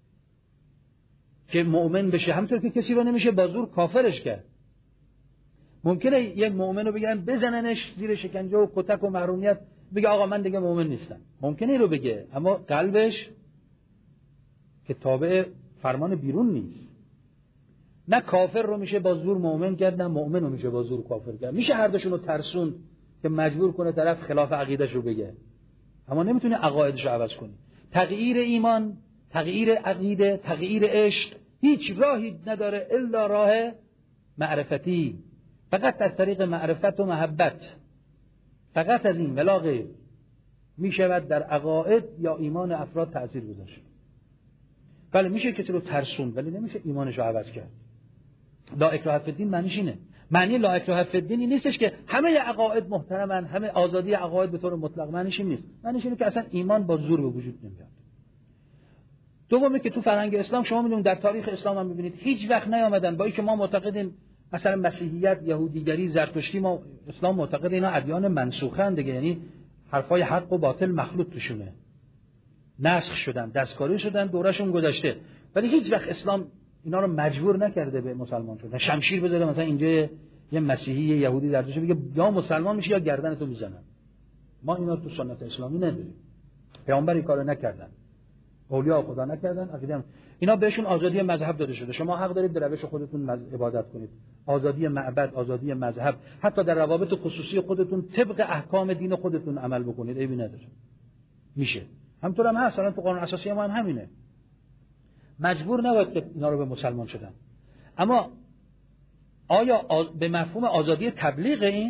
که مؤمن بشه، همونطور که کسی رو نمیشه با زور کافرش کرد. ممکنه یک مؤمن رو بگیرن بزننش زیر شکنجه و کتک و محرومیت، بگه آقا من دیگه مؤمن نیستم، ممکنه این رو بگه، اما قلبش که تابع فرمان بیرون نیست. نه کافر رو میشه با زور مؤمن کرد، نه مؤمن رو میشه با زور کافر کرد. میشه هر دوشون رو ترسوند که مجبور کنه طرف خلاف عقیده‌ش رو بگه، اما نمیتونه عقایدش رو عوض کنه. تغییر ایمان، تغییر عقیده، تغییر عشق هیچ راهی نداره الا راه معرفتی، فقط از طریق معرفت و محبت، فقط از این ولا غیر میشود در عقاید یا ایمان افراد تأثیر گذاشت. بله میشه کسی رو ترسوند ولی نمیشه ایمانش رو عوض کرد. لا اکراه فی الدین معنیش اینه. معنی لا اکراه فی الدین این نیستش که همه عقاید محترمن، همه آزادی عقاید به طور مطلق، معنیش این نیست. معنیش اینه که اصلا ایمان با زور به وجود نمیاد. دومی که تو فرهنگ اسلام شما میدونید در تاریخ اسلام هم میبینید هیچ وقت نیامدن با اینکه ما معتقدیم مثلا مسیحیت، یهودیگری، زرتشتی، ما اسلام معتقد اینا ادیان منسوخن دیگه، یعنی حرفای حق و باطل مخلوط توشونه، نسخ شدن، دستکاری شدن، دورشون گذشته، ولی هیچ وقت اسلام اینا رو مجبور نکرده به مسلمان شدن. شمشیر بذاره مثلا اینجا یه مسیحی، یه یهودی زرتشتی بگه یا مسلمان میشی یا گردنتو میزنن. ما اینا تو سنت اسلامی نداریم. پیامبر این کارو نکردن، اولیاء خدا نکردن، عقیده اینا بهشون آزادی مذهب داده شده. شما حق دارید در روش خودتون عبادت کنید، آزادی معبد، آزادی مذهب، حتی در روابط خصوصی خودتون طبق احکام دین خودتون عمل بکنید، عیبی نداره، میشه. همونطور هم هست، الان تو قانون اساسی ما هم همینه. مجبور نباید که اینا رو به مسلمان شدن. اما آیا به مفهوم آزادی تبلیغ این؟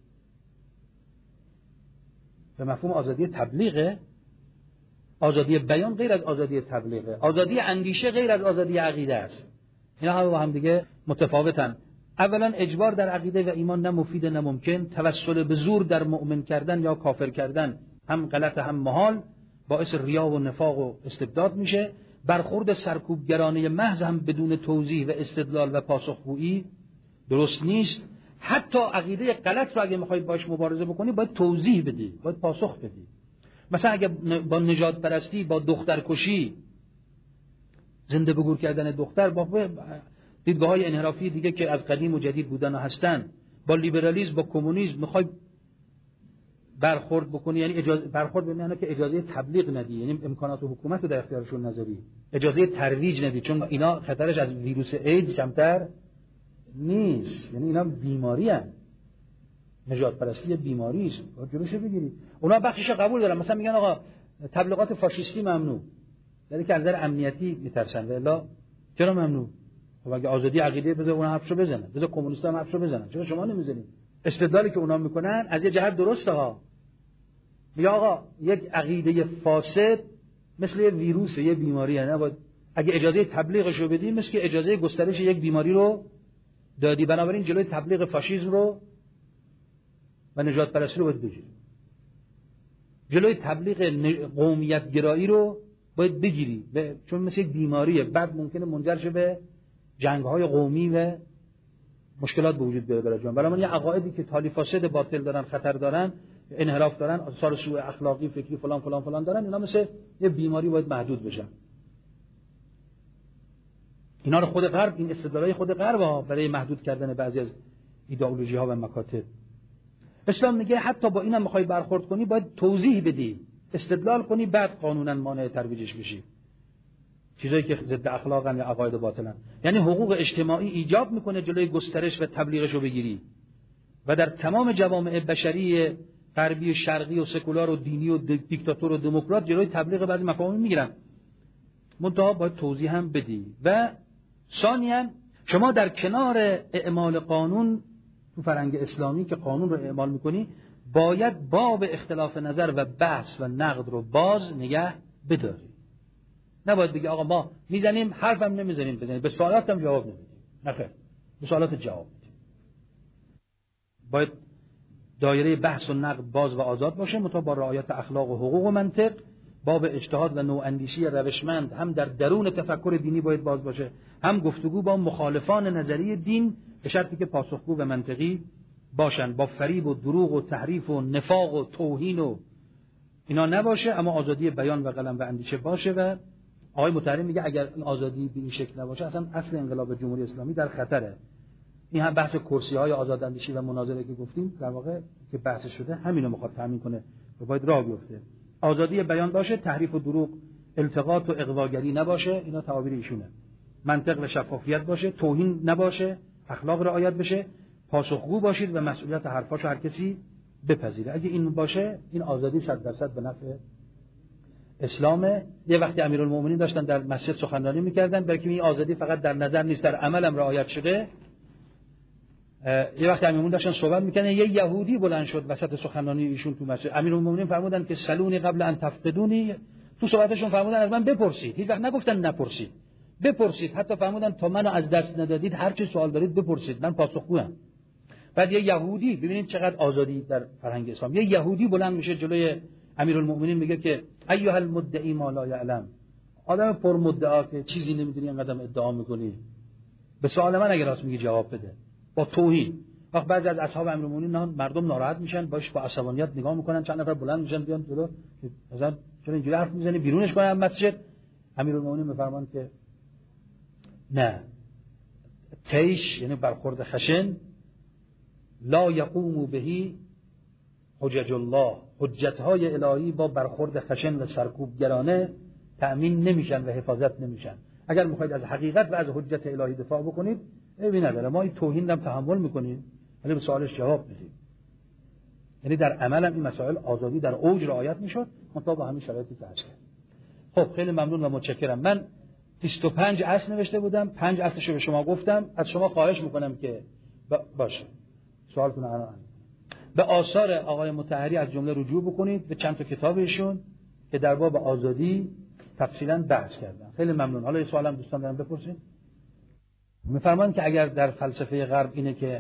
به مفهوم آزادی تبلیغ؟ آزادی بیان غیر از آزادی تبلیغه، آزادی اندیشه غیر از آزادی عقیده است. اینا هم با هم دیگه متفاوتن. اولا اجبار در عقیده و ایمان نه مفید نه ممکن، توسل به زور در مؤمن کردن یا کافر کردن هم غلط هم محال، باعث ریا و نفاق و استبداد میشه. برخورد سرکوبگرانه محض هم بدون توضیح و استدلال و پاسخگویی درست نیست. حتی عقیده غلط رو اگه میخواید باش مبارزه بکنی باید توضیح بدی، باید پاسخ بدی. مثلا اگه با نژاد پرستی، با دخترکشی، زنده به گور کردن دختر، با دیدگاه‌های انحرافی دیگه که از قدیم و جدید بودن و هستن، با لیبرالیسم، با کمونیسم میخوای برخورد بکنی، یعنی برخورد به معنی که اجازه تبلیغ ندی، یعنی امکانات حکومت رو در اختیارشون نذاری، اجازه ترویج ندی، چون اینا خطرش از ویروس ایدز کمتر نیست، یعنی اینا بیماری هستند. نژاد پرستی بیماری است، باید جلوشو بگیری. اونا بخشش قبول دارن، مثلا میگن آقا تبلیغات فاشیستی ممنوع، یعنی که از نظر امنیتی میترسن. الا چرا ممنوع؟ خب اگه آزادی عقیده بده اونها حرفشو بزنن، بده کمونیست‌ها هم حرفشو بزنن، چرا شما نمیزنید؟ استدلالی که اونا میکنن از یه جهت درسته ها. میگه آقا یک عقیده فاسد مثل یه ویروس، یه بیماری، نه باید اگه اجازه تبلیغش رو بدی مثل که اجازه گسترش یک بیماری رو دادی، بنابراین جلوی تبلیغ فاشیسم رو و نژاد پرستی رو باید بگیری. جلوی تبلیغ قومیت گرایی رو باید بگیری، چون مثل یک بیماریه، بعد ممکنه منجر شه به جنگ‌های قومی و مشکلات به وجود بیاره برای جان. برای یه عقایدی که تالی فاسد باطل دارن، خطر دارن، انحراف دارن، آثار سوء اخلاقی، فکری فلان فلان فلان دارن، اینا مثل یه بیماری باید محدود بشن. اینا رو خود غرب، این استدلالای خود غرب برای محدود کردن بعضی از ایدئولوژی‌ها و مکاتب. اسلام میگه حتی با اینم میخوای برخورد کنی باید توضیح بدی، استدلال کنی، بعد قانونا مانع ترویجش بشی. چیزایی که ضد اخلاقن یا عقاید باطلن. یعنی حقوق اجتماعی ایجاب میکنه جلوی گسترش و تبلیغش رو بگیری و در تمام جوامع بشری غربی و شرقی و سکولار و دینی و دیکتاتور و دموکرات جلوی تبلیغ بعضی مفاهیم میگیرن، منتها باید توضیح هم بدی. و ثانیاً شما در کنار اعمال قانون تو فرهنگ اسلامی که قانون رو اعمال میکنی، باید باب اختلاف نظر و بحث و نقد رو باز نگه بداری. نباید بگی آقا ما میزنیم حرفم نمیزنیم بزنیم، به سوالاتم جواب نمیدیم. نخیر، به سوالات جواب میدیم. باید دایره بحث و نقد باز و آزاد باشه، مطابق با رعایت اخلاق و حقوق و منطق. باب اجتهاد و نواندیشی روشمند هم در درون تفکر دینی باید باز باشه، هم گفتگو با مخالفان نظری دین، به شرطی که پاسخگو و منطقی باشن، با فریب و دروغ و تحریف و نفاق و توهین و اینا نباشه، اما آزادی بیان و قلم و اندیشه باشه. و آقای مطهری میگه اگر این آزادی به این شکل نباشه، اصلا اصل انقلاب جمهوری اسلامی در خطره. این هم بحث کرسی‌های آزاداندیشی و مناظره که گفتیم، در واقع که بحث شده همینو میخواد تامین کنه و باید راه بیفته. آزادی بیان باشه، تحریف و دروغ، التقاط و اغواگری نباشه، اینا تعابیر ایشونه. منطق و شفافیت باشه، توهین نباشه، اخلاق رعایت بشه، پاسخگو باشید و مسئولیت حرفاشو هر کسی بپذیره. اگه این باشه، این آزادی 100% به نفع اسلامه. یه وقتی امیرالمومنین داشتن در مسجد سخنرانی میکردن، بلکه این آزادی فقط در نظر نیست، در عمل هم رعایت شده. یه وقتی امیرالمومنین داشتن صحبت میکنن، یه یهودی بلند شد وسط سخنرانی ایشون تو مسجد. امیرالمومنین فرمودن که سلونی قبل ان تفقدونی، تو صحبتشون فرمودن از من بپرسید، هیچ وقت نگفتن نپرسید، بپرسید. حتی فرمودن تا منو از دست ندادید هر چی سوال دارید بپرسید، من پاسخگوام. بعد یه یهودی، ببینید چقدر آزادی در فرهنگ اسلام، یه یهودی بلند میشه جلوی امیرالمومنین میگه که ایها المدعی ما لا یعلم، آدم پر مدعا که چیزی نمیدونی اینقدر ادعا میکنی، به سوال من اگه راست میگی جواب بده. با توهین. وقت بعضی از اصحاب امیرالمومنین مردم ناراحت میشن، باش با عصبانیت نگاه میکنن، چند نفر بلند میشن بیان جلو، مثلا چرا اینجوری حرف میزنی، بیرونش کنن از مسجد. امیرالمومنین میفرمان که نه، تیش یعنی برخورد خشن، لا یقوم بهی حجج الله، حجت‌های الهی با برخورد خشن و سرکوبگرانه تأمین نمیشن و حفاظت نمیشن. اگر میخواید از حقیقت و از حجت الهی دفاع بکنید، عیبی نداره، ما این توهین هم تحمل میکنیم ولی به سوالش جواب میدیم. یعنی در عمل هم این مسائل آزادی در اوج رعایت میشد، منتها با همین شرایطی که هست. خب خیلی ممنون و متشکرم. من 25 اصل نوشته بودم، 5 اصلشو به شما گفتم. از شما خواهش میکنم که باشه سوالتون الان به آثار آقای مطهری از جمله رجوع بکنید، به چند تا کتاب ایشون که در باب آزادی تفصیلا بحث کردن. خیلی ممنون. حالا یه سوالم دوستان دارم بپرسید. میفرمان که اگر در فلسفه غرب اینه که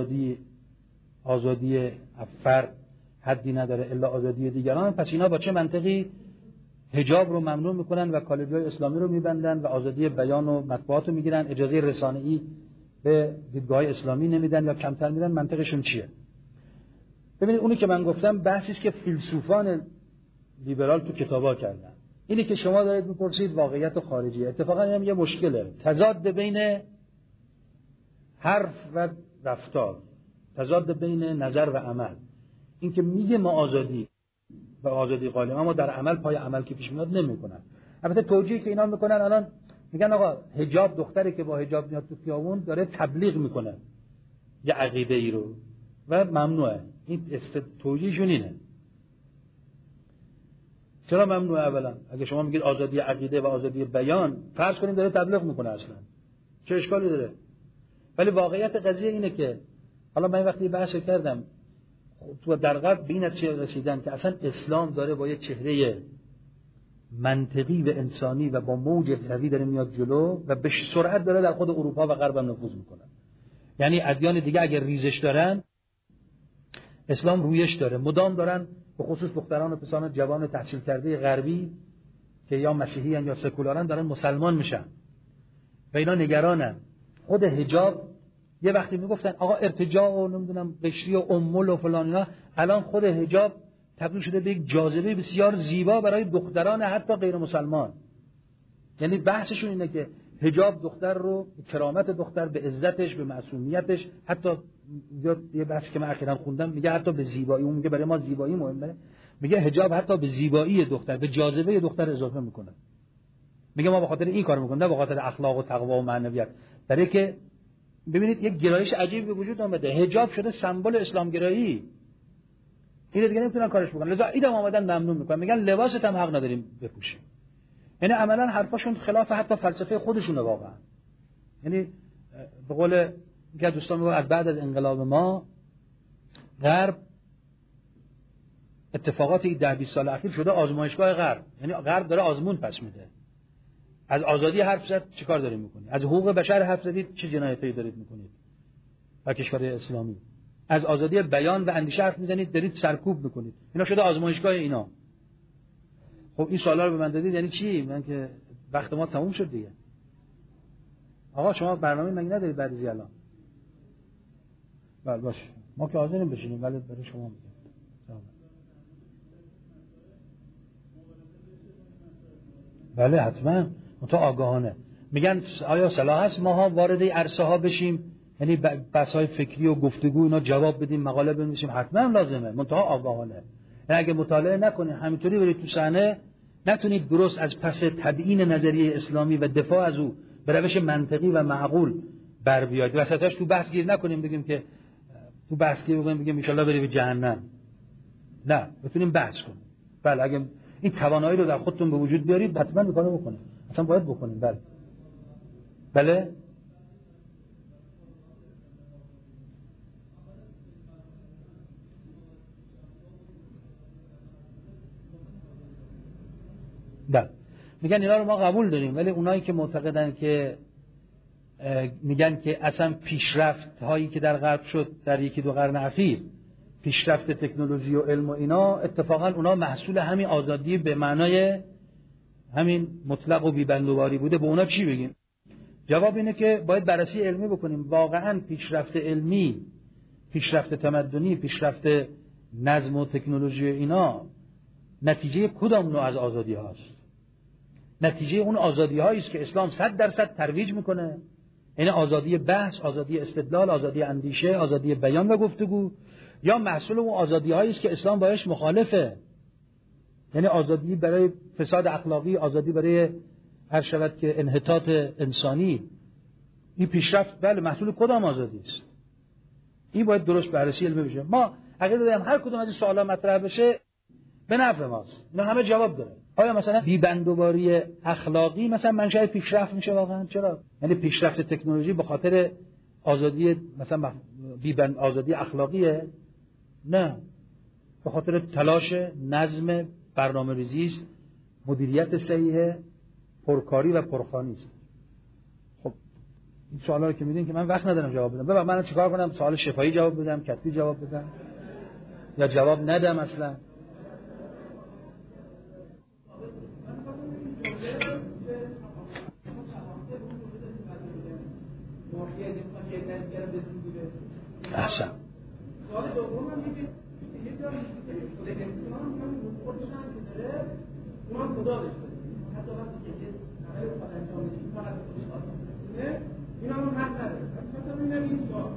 آزادی فرد حدی نداره الا آزادی دیگران، پس اینا با چه منطقی حجاب رو ممنوع میکنن و کالج‌های اسلامی رو میبندن و آزادی بیان و مطبوعات رو میگیرن، اجازه رسانه‌ای به دیدگاه اسلامی نمیدن یا کمتر میدن؟ منطقشون چیه؟ ببینید اونی که من گفتم بحثی است که فیلسوفان لیبرال تو کتابا کردن. اینی که شما دارید میپرسید واقعیت خارجی، اتفاقا هم یه مشکله، تضاد بین حرف و رفتار، تضاد بین نظر و عمل. این که میگه ما آزادی و آزادی قائلیم، اما در عمل پای عمل که پیش میاد نمیکنن. البته توجیهی که اینا میکنن الان میگن آقا حجاب، دختری که با حجاب میاد تو خیابون داره تبلیغ میکنه یه عقیده ای رو و ممنوعه. این توجیهشون اینه. چرا ممنوعه؟ اولا اگه شما میگید آزادی عقیده و آزادی بیان، فرض کنیم داره تبلیغ میکنه، اصلا چه اشکالی داره؟ ولی واقعیت قضیه اینه که حالا من وقتی بحث کردم تو در غرب به این نتیجه رسیدن که اصلا اسلام داره با یه چهره منطقی و انسانی و با موج قوی داره میاد جلو و به سرعت داره در خود اروپا و غرب هم نفوذ میکنه. یعنی ادیان دیگه اگر ریزش دارن، اسلام رویش داره، مدام دارن به خصوص دختران و پسران جوان تحصیل کرده غربی که یا مسیحی هن یا سکولارن دارن مسلمان میشن و اینا نگرانن. خود حجاب یه وقتی میگفتن آقا ارتجاع و نمیدونم قشری و امول و فلان اینا، الان خود حجاب تبدیل شده به یک جاذبه بسیار زیبا برای دختران حتی غیر مسلمان. یعنی بحثشون اینه که حجاب دختر رو، کرامت دختر، به عزتش، به معصومیتش، حتی یه بحث که من اخیراً خوندم میگه حتی به زیبایی، اون میگه برای ما زیبایی مهمه، میگه حجاب حتی به زیبایی دختر، به جاذبه دختر اضافه میکنه. میگه ما به خاطر این کار میکنیم، نه به خاطر اخلاق و تقوا و معنویت. برای که ببینید یک گرایش عجیبی به وجود اومده، حجاب شده سمبل اسلام گرایی. این دیگه نمیتونن کارش بکنن، لذا ایدم اومدن ممنون میکنن، میگن لباست هم حق نداریم بپوشیم. یعنی عملا حرفاشون خلاف حتی فلسفه خودشونه واقعا. یعنی به قول که دوستان میگن از بعد از انقلاب ما غرب اتفاقات 10-20 سال اخیر شده آزمایشگاه غرب. یعنی غرب داره آزمون پس میده. از آزادی حرف زد چیکار دارید میکنید؟ از حقوق بشر حرف زدید چه جنایتی دارید میکنید؟ در کشور اسلامی از آزادی بیان و اندیشه حرف میزنید دارید سرکوب میکنید. اینا شده آزمایشگاه اینا. خب این سوالا رو به من دادید یعنی چی؟ من که وقت ما تموم شد دیگه. آقا شما برنامه مگه ندارید بعد از الان؟ بله باشه. ما که حاضریم بشینیم ولی برای شما میگم. بله حتما. تو آگاهانه میگن آیا صلاح هست ماها وارد عرصه ها بشیم، یعنی بحث‌های فکری و گفتگو اینا جواب بدیم، مقاله بنویسیم؟ حتما لازمه، منتها آگاهانه. یعنی اگه مطالعه نکنید همینطوری برید تو صحنه، نتونید درست از پس تبیین نظریه اسلامی و دفاع از او به روش منطقی و معقول بر بیاید، وسطاش تو بحث گیر نکنیم بگیم که تو بحث گیر بگیم ان شاءالله بری به جهنم. نه، بتونیم بحث کنیم. بله اگه این توانایی رو در خودتون به وجود بیارید حتما این کارو بکنید. اصلا باید بکنید. بله. بله. بله. میگن اینا رو ما قبول داریم، ولی اونایی که معتقدن که میگن که اصلا پیشرفت هایی که در غرب شد در 1-2 قرن اخیر، پیشرفت تکنولوژی و علم و اینا، اتفاقا اونا محصول همین آزادی به معنای همین مطلق و بی‌بندوباری بوده. به اونا چی بگیم؟ جواب اینه که باید بررسی علمی بکنیم. واقعا پیشرفت علمی، پیشرفت تمدنی، پیشرفت نظم و تکنولوژی اینا نتیجه کدام نوع از آزادی هاست؟ نتیجه اون آزادی هایی است که اسلام 100% ترویج میکنه، یعنی آزادی بحث، آزادی استدلال، آزادی اندیشه، آزادی بیان و گفتگو، یا محصول اون آزادی هایی است که اسلام باهاش مخالفه، یعنی آزادی برای فساد اخلاقی، آزادی برای هر شود که انحطاط انسانی. این پیشرفت بله محصول کدام آزادی است؟ این باید درست بررسی علمی بشه. ما اگر بگیم هر کدوم از این سوالا مطرح بشه به نفع ماست، اینا همه جواب داره. آیا مثلا بی‌بندوباری اخلاقی مثلا منشأ پیشرفت میشه واقعا؟ چرا؟ یعنی پیشرفت تکنولوژی به خاطر آزادی مثلا آزادی اخلاقیه؟ نه، به خاطر تلاش، نظم، برنامه‌ریزی است، مدیریت صحیح، پرکاری و پرخوانی است. خب این سوالا رو که میدین که من وقت ندارم جواب بدم. ببین من چیکار کنم؟ سوال شفاهی جواب بدم، کتبی جواب بدم، یا جواب ندم اصلا؟ احسن. سوال دوم هم اینه که یه جایی که خودشان که داره اونم خدا داشته، حتی وقتی که یه عمل رو انجام میدید فقط خودش آسانه اینا هم حق نداره. مثلا ببینم این سوال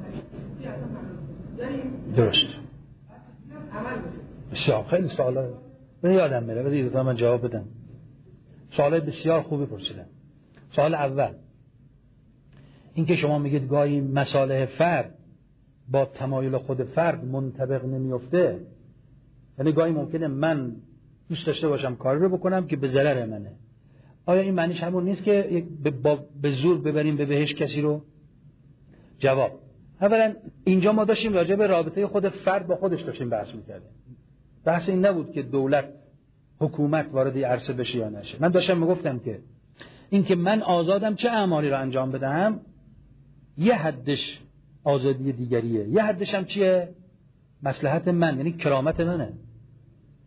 درست عمل بشه. بسیار خیلی سوالا من یادم میره، بذارید من جواب بدم. سوالای بسیار خوبی پرسیدم. سوال اول این که شما میگید گاهی مصالح فرد با تمایل خود فرد منطبق نمیفته، یعنی گاهی ممکنه من دوست داشته باشم کاری رو بکنم که به ضرر منه. آیا این معنیش همون نیست که به زور ببریم به بهشت کسی رو؟ جواب: اولا اینجا ما داشتیم راجع به رابطه خود فرد با خودش داشتیم بحث میکردیم. بحث این نبود که دولت، حکومت وارد عرصه بشه یا نشه. من داشتم میگفتم که این که من آزادم چه اعمالی رو انجام بدم یه حدش آزادی دیگریه، یه حدش هم چیه؟ مصلحت من، یعنی کرامت منه.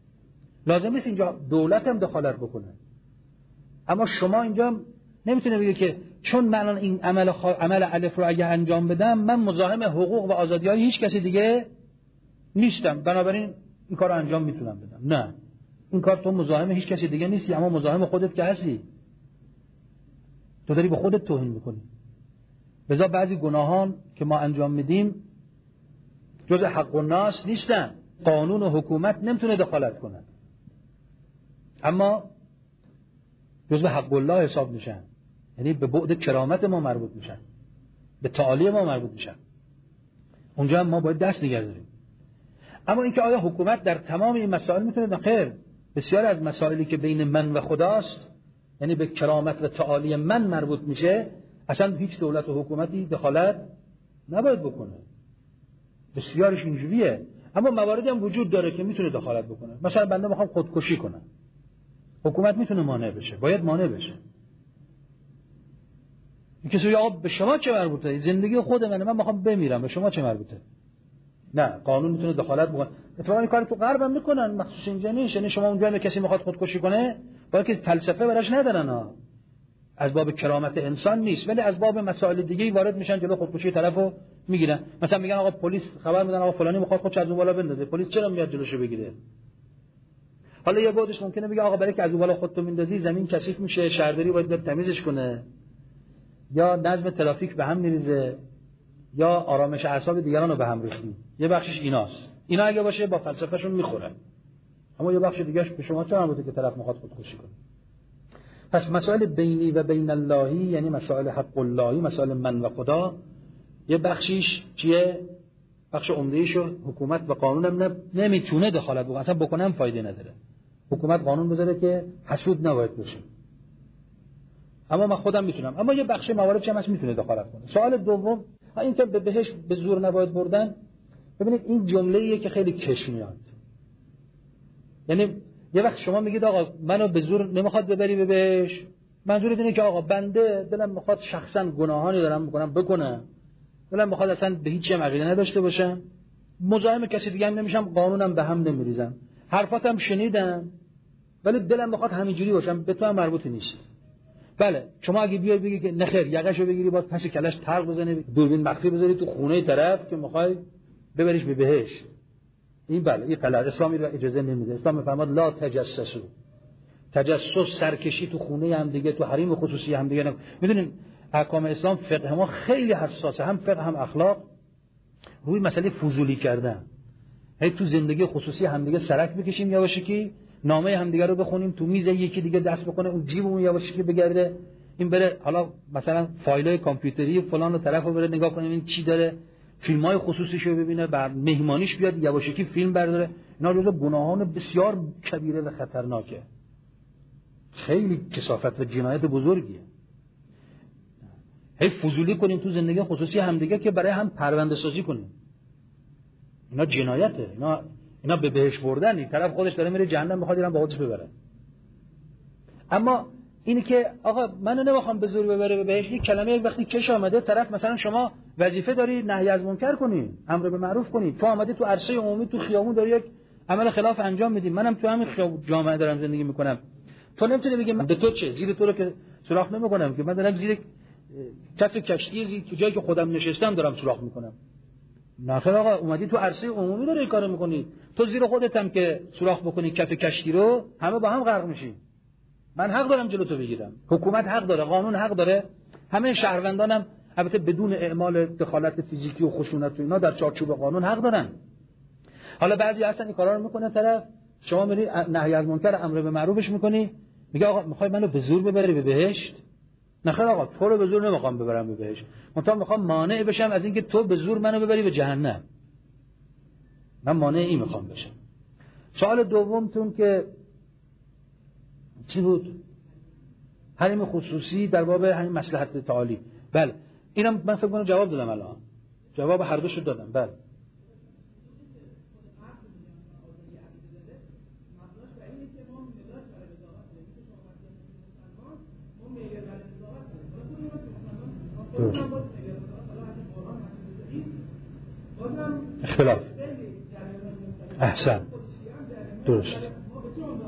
لازم نیست اینجا دولت هم دخالت بکنه. اما شما اینجا نمیتونه بگه که چون من این عمل الف رو اگه انجام بدم من مزاحم حقوق و آزادی‌های هیچ کسی دیگه نیستم، بنابراین این کار رو انجام میتونم بدم. نه، این کار تو مزاحم هیچ کسی دیگه نیستی، اما مزاحم خودت که هستی. تو داری به خودت توهین میکنی. لذا بعضی گناهان که ما انجام میدیم جز حق الناس نیستن. قانون و حکومت نمیتونه دخالت کنه، اما جزء حق الله حساب میشن، یعنی به بعد کرامت ما مربوط میشن، به تعالی ما مربوط میشن. اونجا هم ما باید دست نگه داریم. اما اینکه آیا حکومت در تمام این مسائل میتونه؟ خیر، بسیار از مسائلی که بین من و خداست، یعنی به کرامت و تعالی من مربوط میشه، اصلا هیچ دولت و حکومتی دخالت نباید بکنه. بسیارش اینجوریه. اما مواردی هم وجود داره که میتونه دخالت بکنه. مثلا بنده میخوام خودکشی کنم، حکومت میتونه مانع بشه، باید مانع بشه. این کسی آب به شما چه مربوطه؟ زندگی خود منه، من میخوام بمیرم، به شما چه مربوطه؟ نه، قانون میتونه دخالت بکنه. اتفاقا این کار تو غرب هم میکنن، مخصوص اینجا نیست. یعنی شما اونجا کسی میخواد خودکشی کنه، باید که فلسفه براش ندارن ها. از باب کرامت انسان نیست، ولی از باب مسائل دیگه‌ای وارد میشن، جلو خودکشی طرفو میگیرن. مثلا میگن آقا پلیس خبر میدن آقا فلانی میخواد خودش از اون بالا بندازه، پلیس چرا میاد جلوشو بگیره؟ حالا یه بعدش ممکنه بگه آقا برای که از اون بالا خودتو میندازی زمین کثیف میشه، شهرداری باید تمیزش کنه، یا نظم ترافیک به هم میریزه، یا آرامش اعصاب دیگران رو به هم ریختی. یه بخشش ایناست. اینا اگه باشه با فلسفه‌شون میخورن. اما یه بخش دیگه‌اش به شما چه مربوطه که طرف میخواد خودکشی کنه؟ پس مسائل بینی و بین اللهی، یعنی مسائل حق اللهی، مسائل من و خدا، یه بخشیش چیه؟ بخش عمده‌ایشو حکومت و قانون هم نمیتونه دخالت بکنه، اصلا بکنم فایده نداره. حکومت قانون بذاره که حسود نباید باشه، اما من خودم میتونم. اما یه بخش موارد چه هست میتونه دخالت کنه. سوال دوم، این که به بهش به زور نباید بردن. ببینید این جمله‌ایه که خیلی کش میاد. یعنی یه وقت شما میگید آقا منو به زور نمیخواد ببری به بهش، منظورت اینه که آقا بنده دلم میخواد شخصا گناهانی دارم میکنم بکنم، دلم میخواد اصلا به هیچ چیزی عقیده نداشته باشم، مزاحم کسی دیگه هم نمیشم، قانونم به هم نمیریزم، حرفاتم شنیدم، ولی دلم میخواد همینجوری باشم، به تو هم مربوطی نیست. بله، شما اگه بیای بگی که نخیر یقهشو بگیری باز پس کلش طرق بزنی، دوربین مخفی بذاری تو خونه طرف که میخوای ببریش به بهشت، این بله این غلط، اسلامی رو اجازه نمیده. اسلام میفرماد لا تجسسوا، تجسس سرکشی تو خونه هم دیگه، تو حریم خصوصی هم دیگه. میدونین احکام اسلام فقه ما خیلی حساسه، هم فقه هم اخلاق، روی مسئله فضولی کردن. هی تو زندگی خصوصی هم دیگه سرک بکشیم یواشکی، نامه هم دیگه رو بخونیم، تو میز یکی دیگه دست بکنه اون جیبمون یواشکی بگرده، این بره حالا مثلا فایلای کامپیوتری فلان رو طرفو بره نگاه کنه این چی داره، فیلم‌های خصوصیشو ببینه، بعد مهمانیش بیاد یواشکی فیلم برداره. اینا جزو گناهان بسیار کبیره و خطرناکه، خیلی کثافت و جنایت بزرگیه. هی فضولی کنیم تو زندگی خصوصی همدیگه که برای هم پرونده سازی کنیم، اینا جنایته، اینا به بهش بردن. این طرف خودش داره میره جهنم، میخواد اینا با خودش ببره. اما اینی که آقا منو نمیخوام به زور ببره به بهش، این کلمه یک وقتی کش آمده، طرف مثلا شما وظیفه داری نهی از منکر کنی، امر به معروف کنی، تو آمده تو عرصه عمومی تو خیابون داری یک عمل خلاف انجام میدی، منم تو همین جامعه دارم زندگی میکنم، تو نمیتونی بگی من به تو چه، زیر تو رو که سوراخ نمیکنم که، من دارم زیر کف کشتی تو جایی که خودم نشستم دارم سوراخ میکنم. نه خیر آقا، اومدی تو عرصه عمومی داری این کارو میکنی، تو زیر خودت هم که سوراخ بکنی کف کشتی رو، همه با هم غرق میشیم. من حق دارم جلو تو بگیرم، حکومت حق داره، قانون حق داره، همه شهروندانم البته بدون اعمال دخالت فیزیکی و خشونت و اینا در چارچوب قانون حق دارن. حالا بعضی هستن این کارا رو میکنه، طرف شما میری نهی از منکر امر به معروفش میکنی، میگه آقا میخوای منو به زور ببری به بهشت؟ نخیر آقا، تو رو به زور نمیخوام ببرم به بهشت، من میخوام مانع بشم از اینکه تو به زور منو ببری به جهنم، من مانع این میخوام بشم. سوال دومتون که چی بود؟ حریم خصوصی در باب همین مصلحت تعالی. بله اینم من فکر کنم جواب دادم، الان جواب هر دوشو دادم. بله اختلاف، احسن، درست.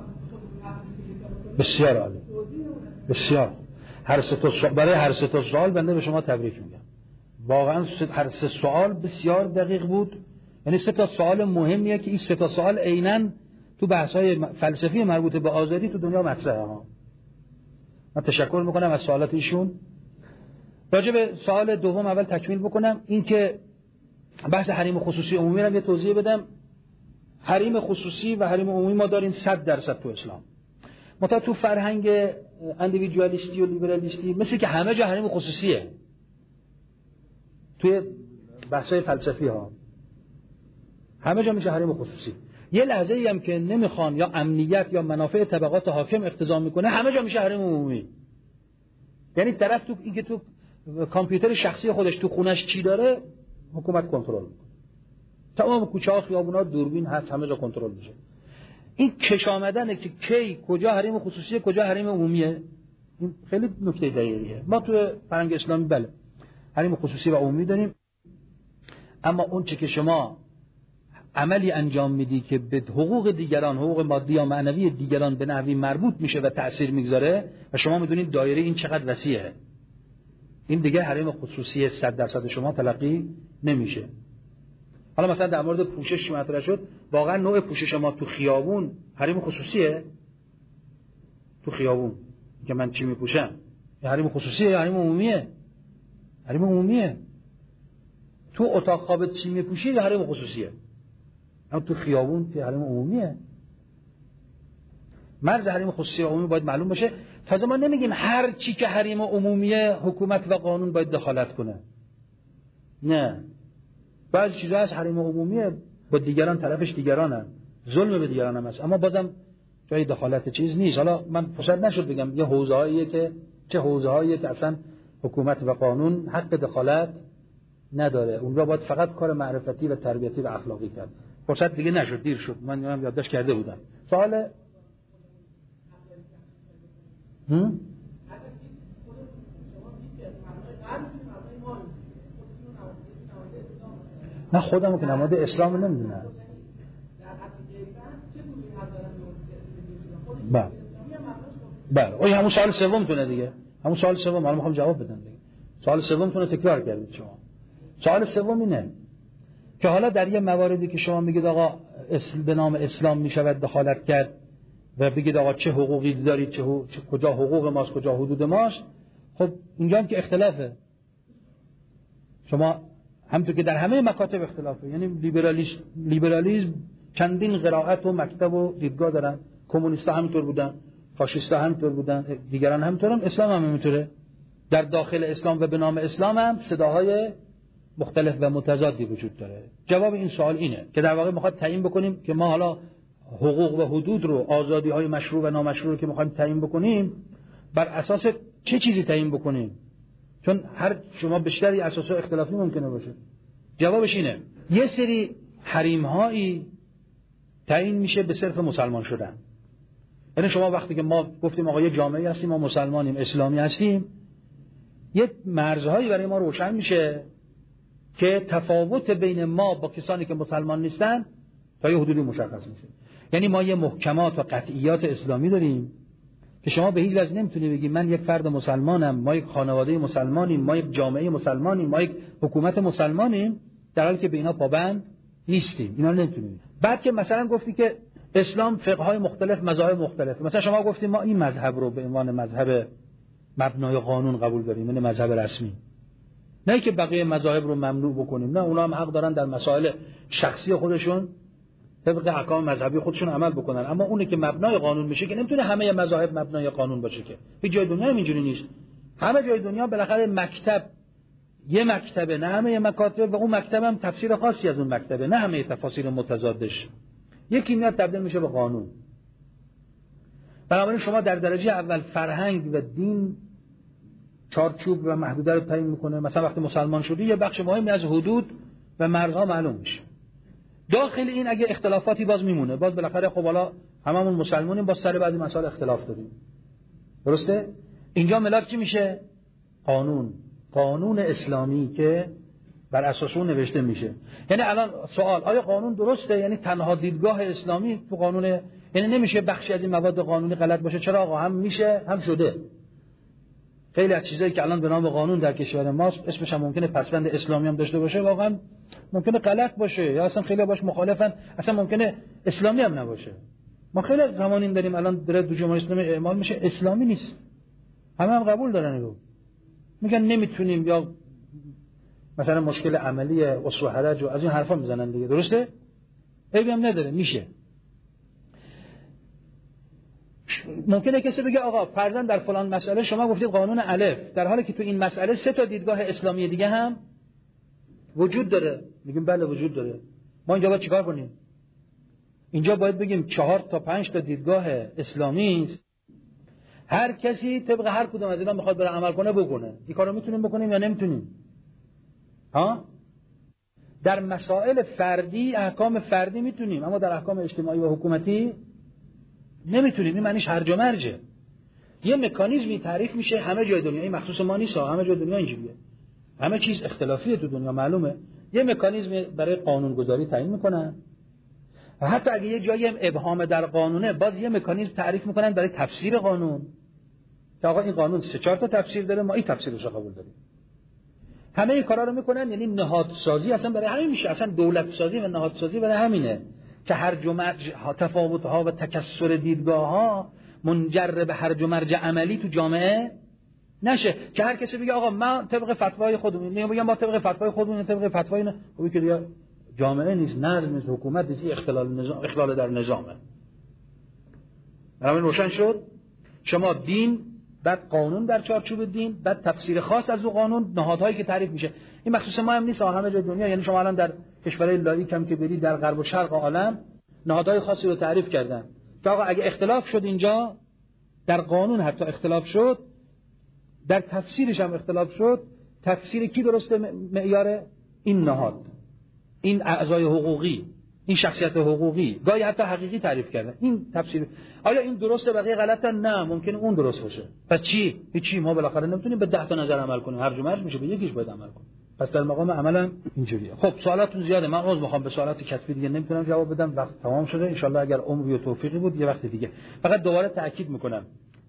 بسیار عالی، بسیار. برای هر سه تا سوال بنده به شما تبریک میگم. واقعا هر سه سوال بسیار دقیق بود. یعنی سه تا سوال مهمیه که این سه تا سوال عیناً تو بحث‌های فلسفی مربوط به آزادی تو دنیا مطرحه ها. من تشکر میکنم از سوالات ایشون. راجع به سوال دوم اول تکمیل بکنم، این که بحث حریم خصوصی عمومی رو یه توضیح بدم. حریم خصوصی و حریم عمومی ما داریم 100% تو اسلام. مثلا تو فرهنگ اندیویدوالیستی و لیبرالیستی مثل که همه جا حریم خصوصیه. توی بحث‌های فلسفی ها همه جا میشه حریم خصوصی. یه لحظه ای هم که نمیخوان یا امنیت یا منافع طبقات حاکم اقتضا میکنه همه جا میشه حریم عمومی. یعنی طرف تو اینکه تو کامپیوتر شخصی خودش تو خونش چی داره حکومت کنترل میکنه. تمام کوچه‌ها خیابونا دوربین هست، همه جا کنترل میشه. این کش آمدنه که کی کجا حریم خصوصیه کجا حریم عمومیه، این خیلی نکته دقیقیه. ما تو فرهنگ اسلامی بله حریم خصوصی و عمومی داریم، اما اون چه که شما عملی انجام میدی که به حقوق دیگران، حقوق مادی یا معنوی دیگران به نحوی مربوط میشه و تأثیر میگذاره و شما میدونید دایره این چقدر وسیعه، این دیگه حریم خصوصی 100% شما تلقی نمیشه. حالا مثلا در مورد پوشش مطرح شد، واقعا نوع پوشش ما تو خیابون حریم خصوصیه؟ تو خیابون که من چی میپوشم حریم خصوصیه یا حریم عمومیه؟ حریم عمومیه. تو اتاق خوابت چی میپوشی یا حریم خصوصیه؟ اما تو خیابون که حریم عمومیه. مرز حریم خصوصی و عمومی باید معلوم باشه. تازه ما نمیگیم هر چی که حریم عمومیه حکومت و قانون باید دخالت کنه، نه. بعضی چیزا از حریم عمومیه با دیگران طرفش دیگرانن، ظلم به دیگران هم هست، اما بازم جای دخالت چیز نیست. حالا من فرصت نشد بگم یه حوزه‌هاییه که چه حوزه‌هاییه که اصلا حکومت و قانون حق دخالت نداره، اونجا باید فقط کار معرفتی و تربیتی و اخلاقی کرد. فرصت دیگه نشد، دیر شد. من یادداشت کرده بودم. سوال نه خودمو که نماد اسلام نمیدونم. بله همون سوال سومتونه دیگه، همون سوال سوم. حالا میخوام جواب بدم دیگه. سوال سومتونه تکرار کردید شما. سوال سوم اینه که حالا در یه مواردی که شما میگید آقا به نام اسلام میشود دخالت کرد و بگید آقا چه حقوقی دارید، کجا حقوق ماست کجا حدود ماست، خب اینجا هم که اختلافه. شما همونطور که در همه مکاتب اختلافه، یعنی لیبرالیسم چندین قرائت و مکتب و دیدگاه دارن. کمونیست‌ها همینطور بودن، فاشیست‌ها همینطور بودن، دیگران همینطورن، اسلام هم همینطوره. در داخل اسلام و به نام اسلام هم صداهای مختلف و متضادی وجود داره. جواب این سوال اینه که در واقع میخواد تعیین بکنیم که ما حالا حقوق و حدود رو، آزادی‌های مشروع و نامشروع رو که میخوایم تعیین بکنیم بر اساس چه چیزی تعیین بکنیم؟ چون هر شما بیشتری اساسا اختلافی ممکنه باشه. جوابش اینه یه سری حریم‌هایی تعیین میشه به صرف مسلمان شدن. یعنی شما وقتی که ما گفتیم آقا یه جامعه هستیم، ما مسلمانیم، اسلامی هستیم، یه مرزهایی برای ما روشن میشه که تفاوت بین ما با کسانی که مسلمان نیستن تا یه حدودی مشخص میشه. یعنی ما یه محکمات و قطعیات اسلامی داریم که شما به هیچ وجه نمیتونی بگی من یک فرد مسلمانم، ما یک خانواده مسلمانیم، ما یک جامعه مسلمانیم، ما یک حکومت مسلمانیم، در حالی که به اینا پابند نیستیم. اینا نمیتونیم. بعد که مثلا گفتی که اسلام فقه‌های مختلف، مذاهب مختلف، مثلا شما گفتیم ما این مذهب رو به عنوان مذهب مبنای قانون قبول داریم، یعنی مذهب رسمی، نه که بقیه مذاهب رو ممنوع بکنیم، نه، اونا هم حق دارن در مسائل شخصی خودشون طبق احکام مذهبی خودشون عمل بکنن، اما اونی که مبنای قانون میشه که نمیتونه همه مذاهب مبنای قانون باشه، که هیچ جای دنیا هم اینجوری نیست. همه جای دنیا بالاخره مکتب یه مکتبه، نه همه مکاتب، و اون مکتب هم تفسیر خاصی از اون مکتبه، نه همه تفاسیر متضادش. یکی میاد تبدیل میشه به قانون. بنابراین شما در درجه اول فرهنگ و دین چارچوب و محدوده رو تعیین میکنه. مثلا وقتی مسلمان شدی یه بخش مهمی از حدود و مرزها معلوم میشه. داخل این اگه اختلافاتی باز میمونه، باز بالاخره خب حالا هممون مسلمانیم، با سر بعضی مسائل اختلاف داریم، درسته؟ اینجا ملاک چی میشه؟ قانون اسلامی که بر اساس اون نوشته میشه. یعنی الان سوال آیا قانون درسته؟ یعنی تنها دیدگاه اسلامی تو قانون یعنی نمیشه بخشی از این مواد قانونی غلط باشه. چرا آقا؟ هم میشه هم شده. خیلی از چیزایی که الان به نام قانون در کشور ماست اسمش هم ممکنه پسوند اسلامی هم داشته باشه، واقعا ممکنه غلط باشه یا اصلا خیلی باش مخالفن، اصلا ممکنه اسلامی هم نباشه. ما خیلی از قوانین داریم الان داره تو جمهوری اسلامی اعمال میشه اسلامی نیست، همه قبول دارن اینو، میگن نمیتونیم، یا مثلا مشکل عملی اصل و حرج و از این حرفا میزنن دیگه. درسته؟ عیبی هم نداره، میشه. ممکنه کسی بگه آقا فرضاً در فلان مسئله شما گفتید قانون الف، در حالی که تو این مسئله 3 تا دیدگاه اسلامی دیگه هم وجود داره. میگیم بله وجود داره. ما اینجا باید چیکار کنیم؟ اینجا باید بگیم 4 تا 5 تا دیدگاه اسلامی است، هر کسی طبق هر کدوم از اینا میخواد بره عمل کنه بکنه. این کارو میتونیم بکنیم یا نمیتونیم؟ ها؟ در مسائل فردی احکام فردی میتونیم، اما در احکام اجتماعی و حکومتی نمیتونیم. این معنیش هرج و مرجه. یه مکانیزمی تعریف میشه همه جای دنیا، این مخصوص ما نیست، همه جای دنیا اینجوریه، همه چیز اختلافیه تو دنیا معلومه. یه مکانیزم برای قانونگذاری تعیین میکنن و حتی اگه یه جایی هم ابهام در قانونه، باز یه مکانیزم تعریف میکنن برای تفسیر قانون که آقا این قانون 3-4 تا تفسیر داره، ما این تفسیرش رو قبول داریم. همه این کارا رو میکنن، یعنی نهادسازی اصلا برای همین میشه، اصلا دولت سازی و نهادسازی برای همینه که هرج و مرج تفاوت‌ها و تکثر دیدگاه‌ها منجر به هرج و مرج عملی تو جامعه نشه، که هر کسی بگه آقا ما طبق فتوای خودمون، میگم ما طبق فتوای خودمون، طبق فتوای نه، خب که دیگه جامعه نیست، نظم نیست، حکومت نیست، اخلال در نظامه. برای روشن شد؟ شما دین، بعد قانون در چارچوب دین، بعد تفسیر خاص از اون قانون، نهادهایی که تعریف میشه. این مخصوص ما هم نیست، همه جای دنیا. یعنی شما الان در کشورهای لاییک هم که برید در غرب و شرق عالم نهادهای خاصی رو تعریف کردن که آقا اگه اختلاف شد اینجا در قانون، حتی اختلاف شد در تفسیرش هم اختلاف شد، تفسیر کی درسته؟ معیار این نهاد، این اعضای حقوقی، این شخصیت حقوقی، گاهی حتی حقیقی تعریف کردن. این تفسیر آیا این درسته بقیه غلطن؟ نه، ممکنه اون درست باشه. پس چی؟ هیچی. ما بالاخره نمیتونیم به 10 تا نظر عمل کنیم، هرج و مرج میشه، به یکیش باید عمل کنیم. پس در مقام عملا اینجوریه. خب سوالاتون زیاده، من عذر میخوام به سوالات کتبی دیگه نمیتونم جواب بدم، وقت تمام شده. ان شاءالله اگر عمری و توفیقی بود یه وقت دیگه. فقط دوباره تاکید میکنم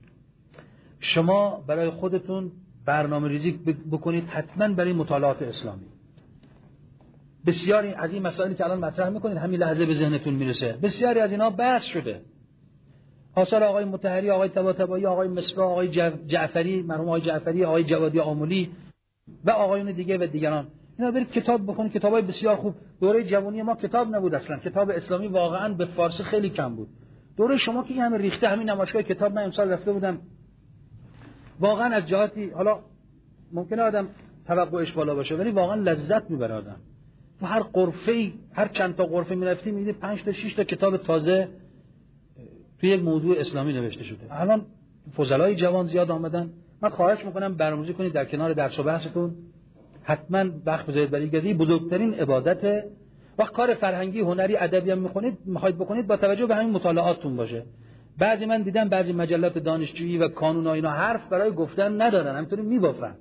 شما برای خودتون برنامه‌ریزی بکنید حتما برای مطالعات اسلامی. بسیاری از این مسائلی که الان مطرح میکنید همین لحظه به ذهنتون میرسه، بسیاری از اینا بحث شده. آثار آقای مطهری، آقای طباطبایی، آقای مصباح، آقای جعفری، مرحوم آقای جعفری، آقای جوادی آملی و آقایون دیگه و دیگران، اینا برید کتاب بخونید، کتابای بسیار خوب. دوره جوانی ما کتاب نبود اصلا، کتاب اسلامی واقعا به فارسی خیلی کم بود. دوره شما که همه ریخته، همین نمایشگاه کتاب من امسال رفته بودم، واقعا از جهاتی، حالا ممکنه آدم توقعش بالا باشه ولی واقعا لذت میبره آدم. تو هر غرفه‌ای، هر چند تا غرفه میرفتی می‌دیدی 5 تا 6 تا کتاب تازه توی یک موضوع اسلامی نوشته شده. الان فضلای جوان زیاد آمدن. من خواهش میکنم برنامه‌ریزی کنید در کنار درس و بحثتون، حتما وقت بذارید برای گزی. بزرگترین عبادت وقت کار فرهنگی، هنری، ادبی هم میخواید بکنید با توجه به همین مطالعاتتون باشه. بعضی من دیدم بعضی مجلات دانشجویی و کانون‌ها اینا حرف برای گفتن ندارن، همینطوری میبافن.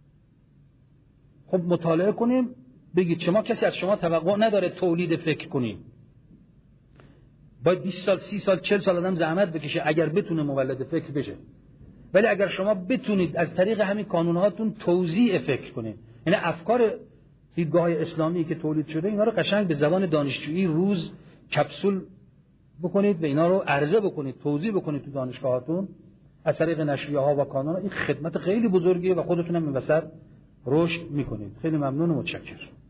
خب مطالعه کنیم، بگید شما، کسی از شما توقع نداره تولید فکر کنید. باید 20 سال 30 سال 40 سال آدم زحمت بکشه اگر بتونه مولد فکر بشه. ولی اگر شما بتونید از طریق همین کانون‌هاتون توزیع فکر کنید، یعنی افکار دیدگاه اسلامی که تولید شده اینا رو قشنگ به زبان دانشجویی روز کپسول بکنید و اینا رو عرضه بکنید، توزیع بکنید تو دانشگاهاتون از طریق نشریه‌ها و کانون‌ها، این خدمت خیلی بزرگیه و خودتون هم این وسط رشد میکنید. خیلی ممنون و متشکرم.